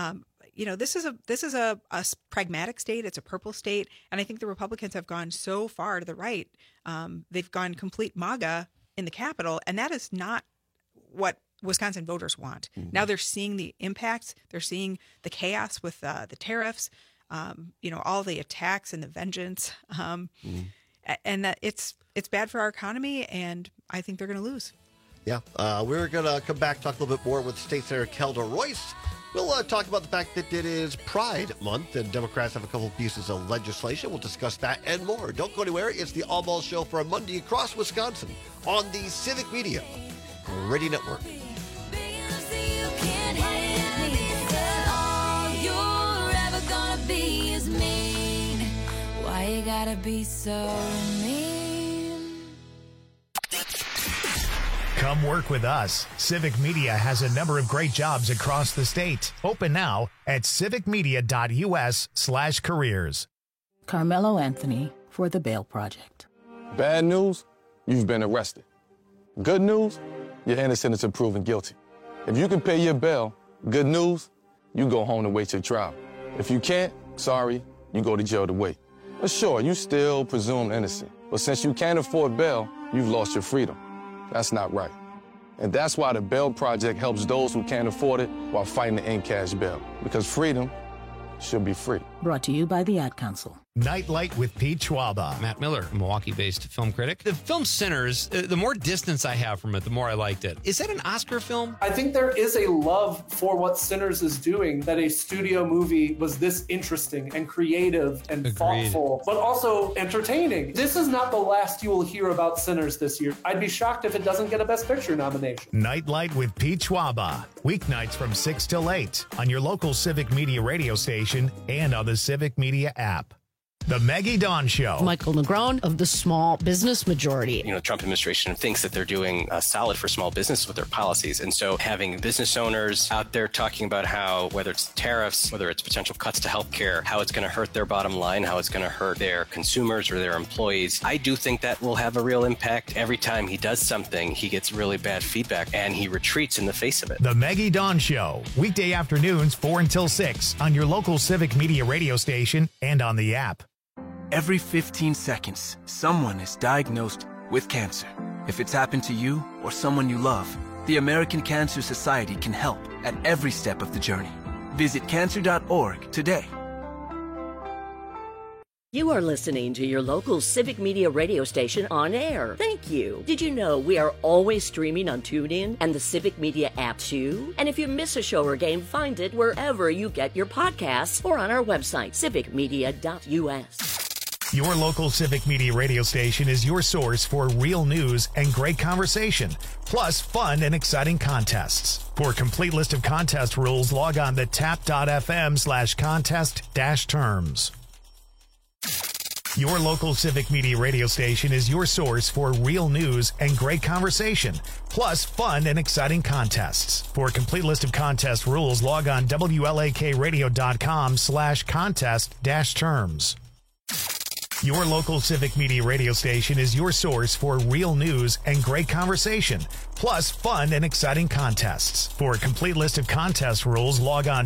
This is a pragmatic state. It's a purple state. And I think the Republicans have gone so far to the right. They've gone complete MAGA in the Capitol. And that is not what Wisconsin voters want. Now they're seeing the impacts. They're seeing the chaos with the tariffs, all the attacks and the vengeance. And that it's bad for our economy. And I think they're going to lose. Yeah. We're going to come back, talk a little bit more with State Senator Kelda Royce. We'll talk about the fact that it is Pride Month and Democrats have a couple pieces of legislation. We'll discuss that and more. Don't go anywhere. It's the All Ball Show for a Monday across Wisconsin on the Civic Media Radio Network. All your you gotta be so mean? Come work with us. Civic Media has a number of great jobs across the state. Open now at civicmedia.us/careers. Carmelo Anthony for the Bail Project. Bad news, you've been arrested. Good news, you're innocent until proven guilty. If you can pay your bail, good news, you go home to wait your trial. If you can't, sorry, you go to jail to wait. But sure, you still presumed innocent. But since you can't afford bail, you've lost your freedom. That's not right. And that's why the Bail Project helps those who can't afford it while fighting to end cash bail. Because freedom should be free. Brought to you by the Ad Council. Nightlight with Pete Schwaba. Matt Miller, Milwaukee-based film critic. The film Sinners, the more distance I have from it, the more I liked it. Is that an Oscar film? I think there is a love for what Sinners is doing, that a studio movie was this interesting and creative and thoughtful, but also entertaining. This is not the last you will hear about Sinners this year. I'd be shocked if it doesn't get a Best Picture nomination. Nightlight with Pete Schwaba. Weeknights from 6 till 8 on your local Civic Media radio station and on the Civic Media app. The Maggie Dawn Show. Michael Negron of the Small Business Majority. You know, the Trump administration thinks that they're doing solid for small business with their policies. And so having business owners out there talking about how, whether it's tariffs, whether it's potential cuts to healthcare, how it's going to hurt their bottom line, how it's going to hurt their consumers or their employees, I do think that will have a real impact. Every time he does something, he gets really bad feedback and he retreats in the face of it. The Maggie Dawn Show. Weekday afternoons 4 until 6 on your local Civic Media radio station and on the app. Every 15 seconds, someone is diagnosed with cancer. If it's happened to you or someone you love, the American Cancer Society can help at every step of the journey. Visit cancer.org today. You are listening to your local Civic Media radio station on air. Thank you. Did you know we are always streaming on TuneIn and the Civic Media app too? And if you miss a show or game, find it wherever you get your podcasts or on our website, civicmedia.us. Your local Civic Media radio station is your source for real news and great conversation, plus fun and exciting contests. For a complete list of contest rules, log on to tap.fm/contest-terms. Your local Civic Media radio station is your source for real news and great conversation, plus fun and exciting contests. For a complete list of contest rules, log on wlakradio.com/contest-terms. Your local Civic Media radio station is your source for real news and great conversation, plus fun and exciting contests. For a complete list of contest rules, log on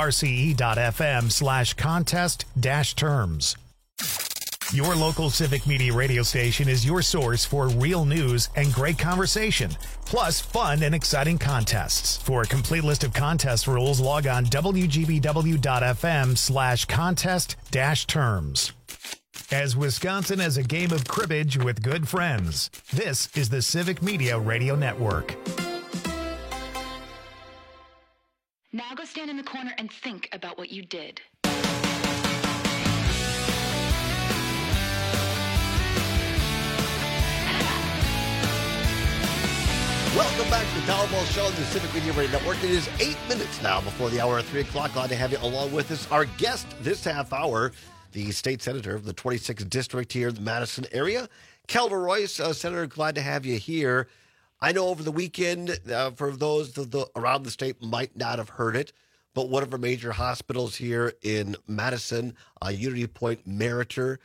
wrce.fm/contest-terms. Your local Civic Media radio station is your source for real news and great conversation, plus fun and exciting contests. For a complete list of contest rules, log on wgbw.fm/contest-terms. As Wisconsin as a game of cribbage with good friends, this is the Civic Media Radio Network. Now go stand in the corner and think about what you did. Welcome back to the Powerball Show on the Civic Media Radio Network. It is 8 minutes now before the hour of 3 o'clock. Glad to have you along with us. Our guest this half hour, the state senator of the 26th district here in the Madison area, Kelda Royce. Senator, glad to have you here. I know over the weekend, for those around the state might not have heard it, but one of our major hospitals here in Madison, Unity Point Meritor,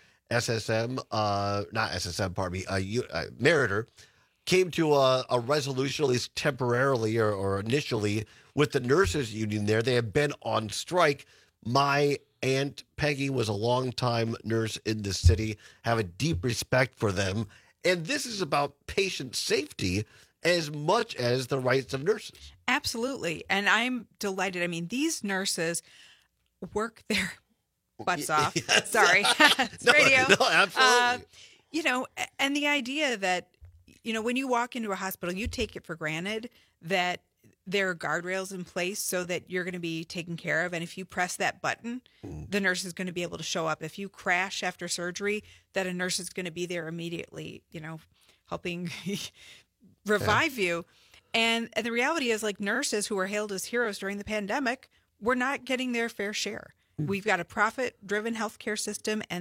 Meritor, came to a resolution, at least temporarily or initially, with the nurses union there. They have been on strike. My Aunt Peggy was a longtime nurse in the city, have a deep respect for them. And this is about patient safety as much as the rights of nurses. Absolutely. And I'm delighted. I mean, these nurses work their butts off. Yes. Sorry. It's radio. No, absolutely. And the idea that, when you walk into a hospital, you take it for granted that there are guardrails in place so that you're going to be taken care of. And if you press that button, the nurse is going to be able to show up. If you crash after surgery, that a nurse is going to be there immediately, helping revive you. And the reality is, like, nurses who were hailed as heroes during the pandemic were not getting their fair share. We've got a profit-driven healthcare system, and the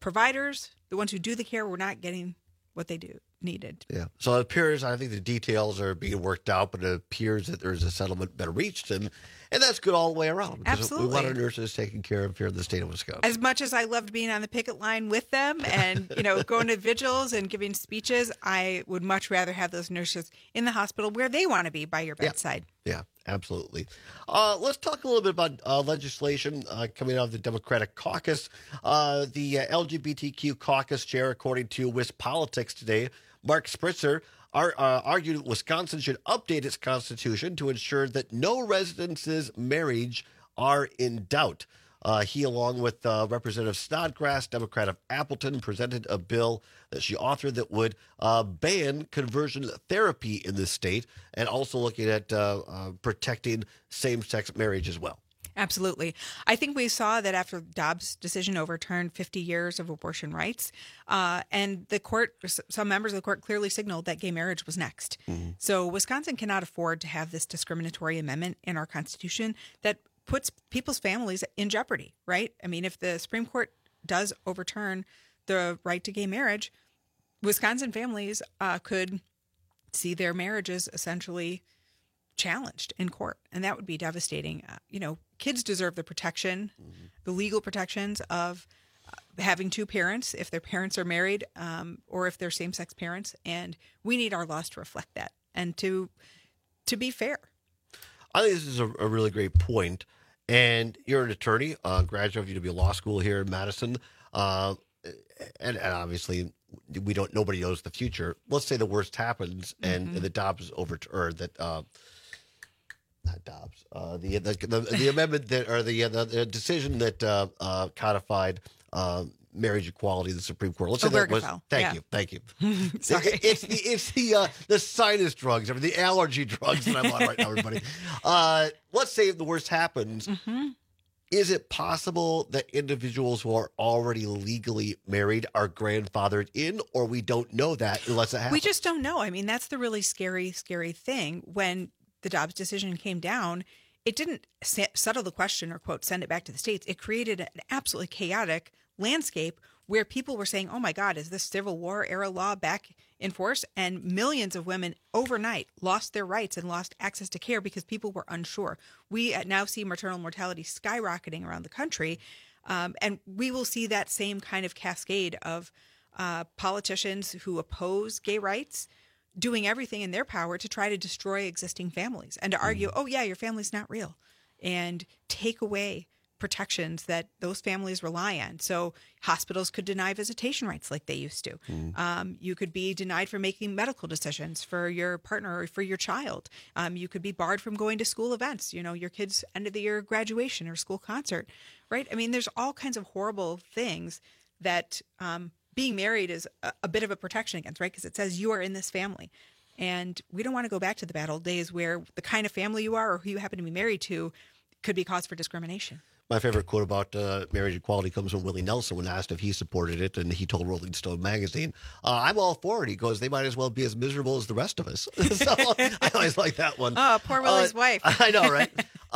providers, the ones who do the care, were not getting what they needed. Yeah. So it appears, I think the details are being worked out, but it appears that there's a settlement been reached, and that's good all the way around. Because Absolutely. we want our nurses taken care of here in the state of Wisconsin. As much as I loved being on the picket line with them and, going to vigils and giving speeches, I would much rather have those nurses in the hospital where they want to be, by your bedside. Yeah, absolutely. Let's talk a little bit about legislation coming out of the Democratic caucus. The LGBTQ caucus chair, according to WisPolitics today, Mark Spritzer, argued that Wisconsin should update its constitution to ensure that no residents' marriage are in doubt. He, along with Representative Snodgrass, Democrat of Appleton, presented a bill that she authored that would ban conversion therapy in the state, and also looking at protecting same-sex marriage as well. Absolutely. I think we saw that after Dobbs' decision overturned 50 years of abortion rights, and the court, some members of the court clearly signaled that gay marriage was next. Mm-hmm. So Wisconsin cannot afford to have this discriminatory amendment in our Constitution that puts people's families in jeopardy, right? I mean, if the Supreme Court does overturn the right to gay marriage, Wisconsin families could see their marriages essentially challenged in court, and that would be devastating. Kids deserve the protection, the legal protections of having two parents if their parents are married, or if they're same-sex parents, and we need our laws to reflect that and to be fair. I think this is a really great point. And you're an attorney, graduate of UW Law School here in Madison, and obviously nobody knows the future. Let's say the worst happens, and the Dobbs overturned that. Not Dobbs. The amendment that, or the decision that codified marriage equality in the Supreme Court. Let's say that was. Thank you. Sorry, it's the sinus drugs, or the allergy drugs that I'm on right now, everybody. Let's say if the worst happens. Mm-hmm. Is it possible that individuals who are already legally married are grandfathered in, or we don't know that unless it happens? We just don't know. I mean, that's the really scary thing. When the Dobbs decision came down, it didn't settle the question or, quote, send it back to the states. It created an absolutely chaotic landscape where people were saying, oh, my God, is this Civil War era law back in force? And millions of women overnight lost their rights and lost access to care because people were unsure. We now see maternal mortality skyrocketing around the country, and we will see that same kind of cascade of politicians who oppose gay rights doing everything in their power to try to destroy existing families and to argue, oh, yeah, your family's not real, and take away protections that those families rely on. So hospitals could deny visitation rights like they used to. You could be denied for making medical decisions for your partner or for your child. You could be barred from going to school events, your kid's end of the year graduation or school concert, right? I mean, there's all kinds of horrible things that being married is a bit of a protection against, right? Because it says you are in this family. And we don't want to go back to the bad old days where the kind of family you are or who you happen to be married to could be cause for discrimination. My favorite quote about marriage equality comes from Willie Nelson when asked if he supported it, and he told Rolling Stone magazine, I'm all for it. He goes, they might as well be as miserable as the rest of us. So I always like that one. Oh, poor Willie's wife. I know, right?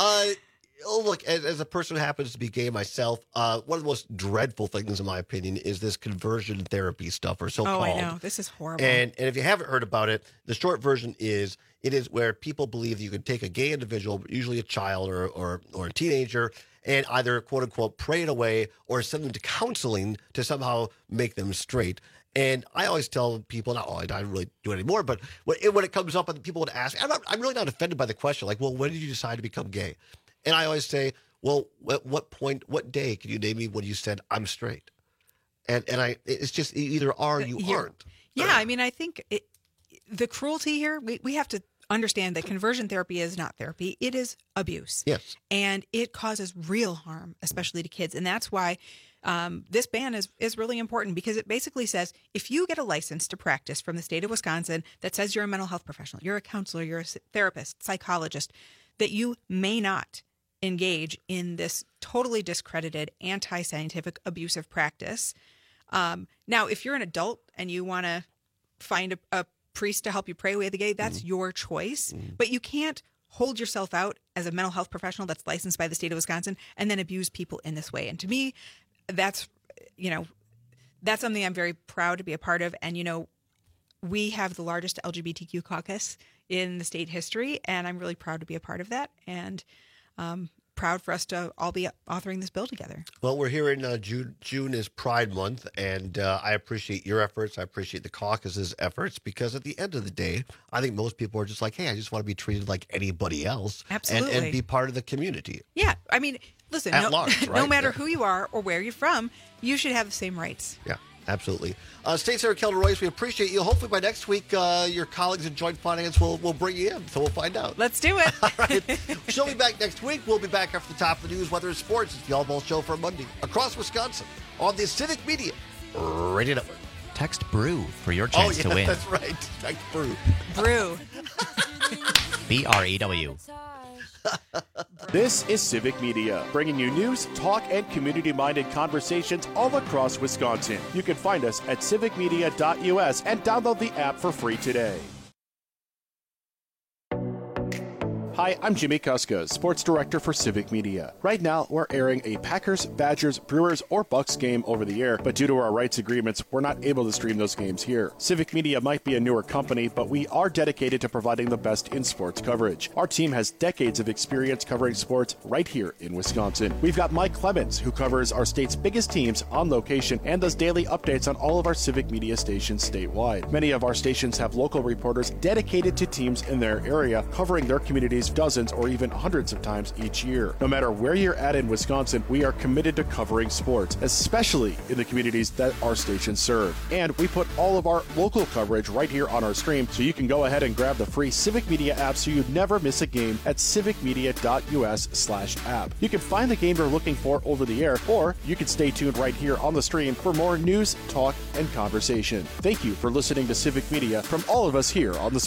Look, as a person who happens to be gay myself, one of the most dreadful things, in my opinion, is this conversion therapy stuff, or so-called. Oh, I know. This is horrible. And if you haven't heard about it, the short version is, it is where people believe that you can take a gay individual, usually a child or a teenager, and either, quote unquote, pray it away or send them to counseling to somehow make them straight. And I always tell people, not all, I don't really do it anymore, but when it comes up and people would ask, I'm really not offended by the question, like, well, when did you decide to become gay? And I always say, well, at what point, what day can you name me when you said I'm straight? And it's just you either are or you aren't. Yeah, I mean, I think the cruelty here, we have to understand that conversion therapy is not therapy. It is abuse. Yes. And it causes real harm, especially to kids. And that's why this ban is really important, because it basically says if you get a license to practice from the state of Wisconsin that says you're a mental health professional, you're a counselor, you're a therapist, psychologist, that you may not engage in this totally discredited, anti-scientific, abusive practice. Now, if you're an adult and you want to find a priest to help you pray away the gay, that's your choice. But you can't hold yourself out as a mental health professional that's licensed by the state of Wisconsin and then abuse people in this way. And to me, that's, that's something I'm very proud to be a part of. And, we have the largest LGBTQ caucus in the state history, and I'm really proud to be a part of that. And proud for us to all be authoring this bill together. Well, we're here in June is Pride Month, and I appreciate your efforts. I appreciate the caucus's efforts, because at the end of the day, I think most people are just like, hey, I just want to be treated like anybody else. Absolutely. And be part of the community. Yeah. I mean, listen, At large, right? no matter who you are or where you're from, you should have the same rights. Yeah. Absolutely. State Senator Kelly Royce, we appreciate you. Hopefully by next week, your colleagues in Joint Finance will bring you in, so we'll find out. Let's do it. All right. She'll be back next week. We'll be back after the top of the news, weather, and sports. It's the All Ball Show for Monday across Wisconsin on the Civic Media Radio Network. Text BREW for your chance to win. That's right. Text BREW. BREW. BREW. This is Civic Media, bringing you news, talk, and community-minded conversations all across Wisconsin. You can find us at civicmedia.us and download the app for free today. Hi, I'm Jimmy Kuska, Sports Director for Civic Media. Right now, we're airing a Packers, Badgers, Brewers, or Bucks game over the air, but due to our rights agreements, we're not able to stream those games here. Civic Media might be a newer company, but we are dedicated to providing the best in sports coverage. Our team has decades of experience covering sports right here in Wisconsin. We've got Mike Clemens, who covers our state's biggest teams on location and does daily updates on all of our Civic Media stations statewide. Many of our stations have local reporters dedicated to teams in their area, covering their communities dozens or even hundreds of times each year. No matter where you're at in Wisconsin, we are committed to covering sports, especially in the communities that our stations serve. And we put all of our local coverage right here on our stream, so you can go ahead and grab the free Civic Media app so you never miss a game at civicmedia.us/app. You can find the game you're looking for over the air, or you can stay tuned right here on the stream for more news, talk, and conversation. Thank you for listening to Civic Media from all of us here on the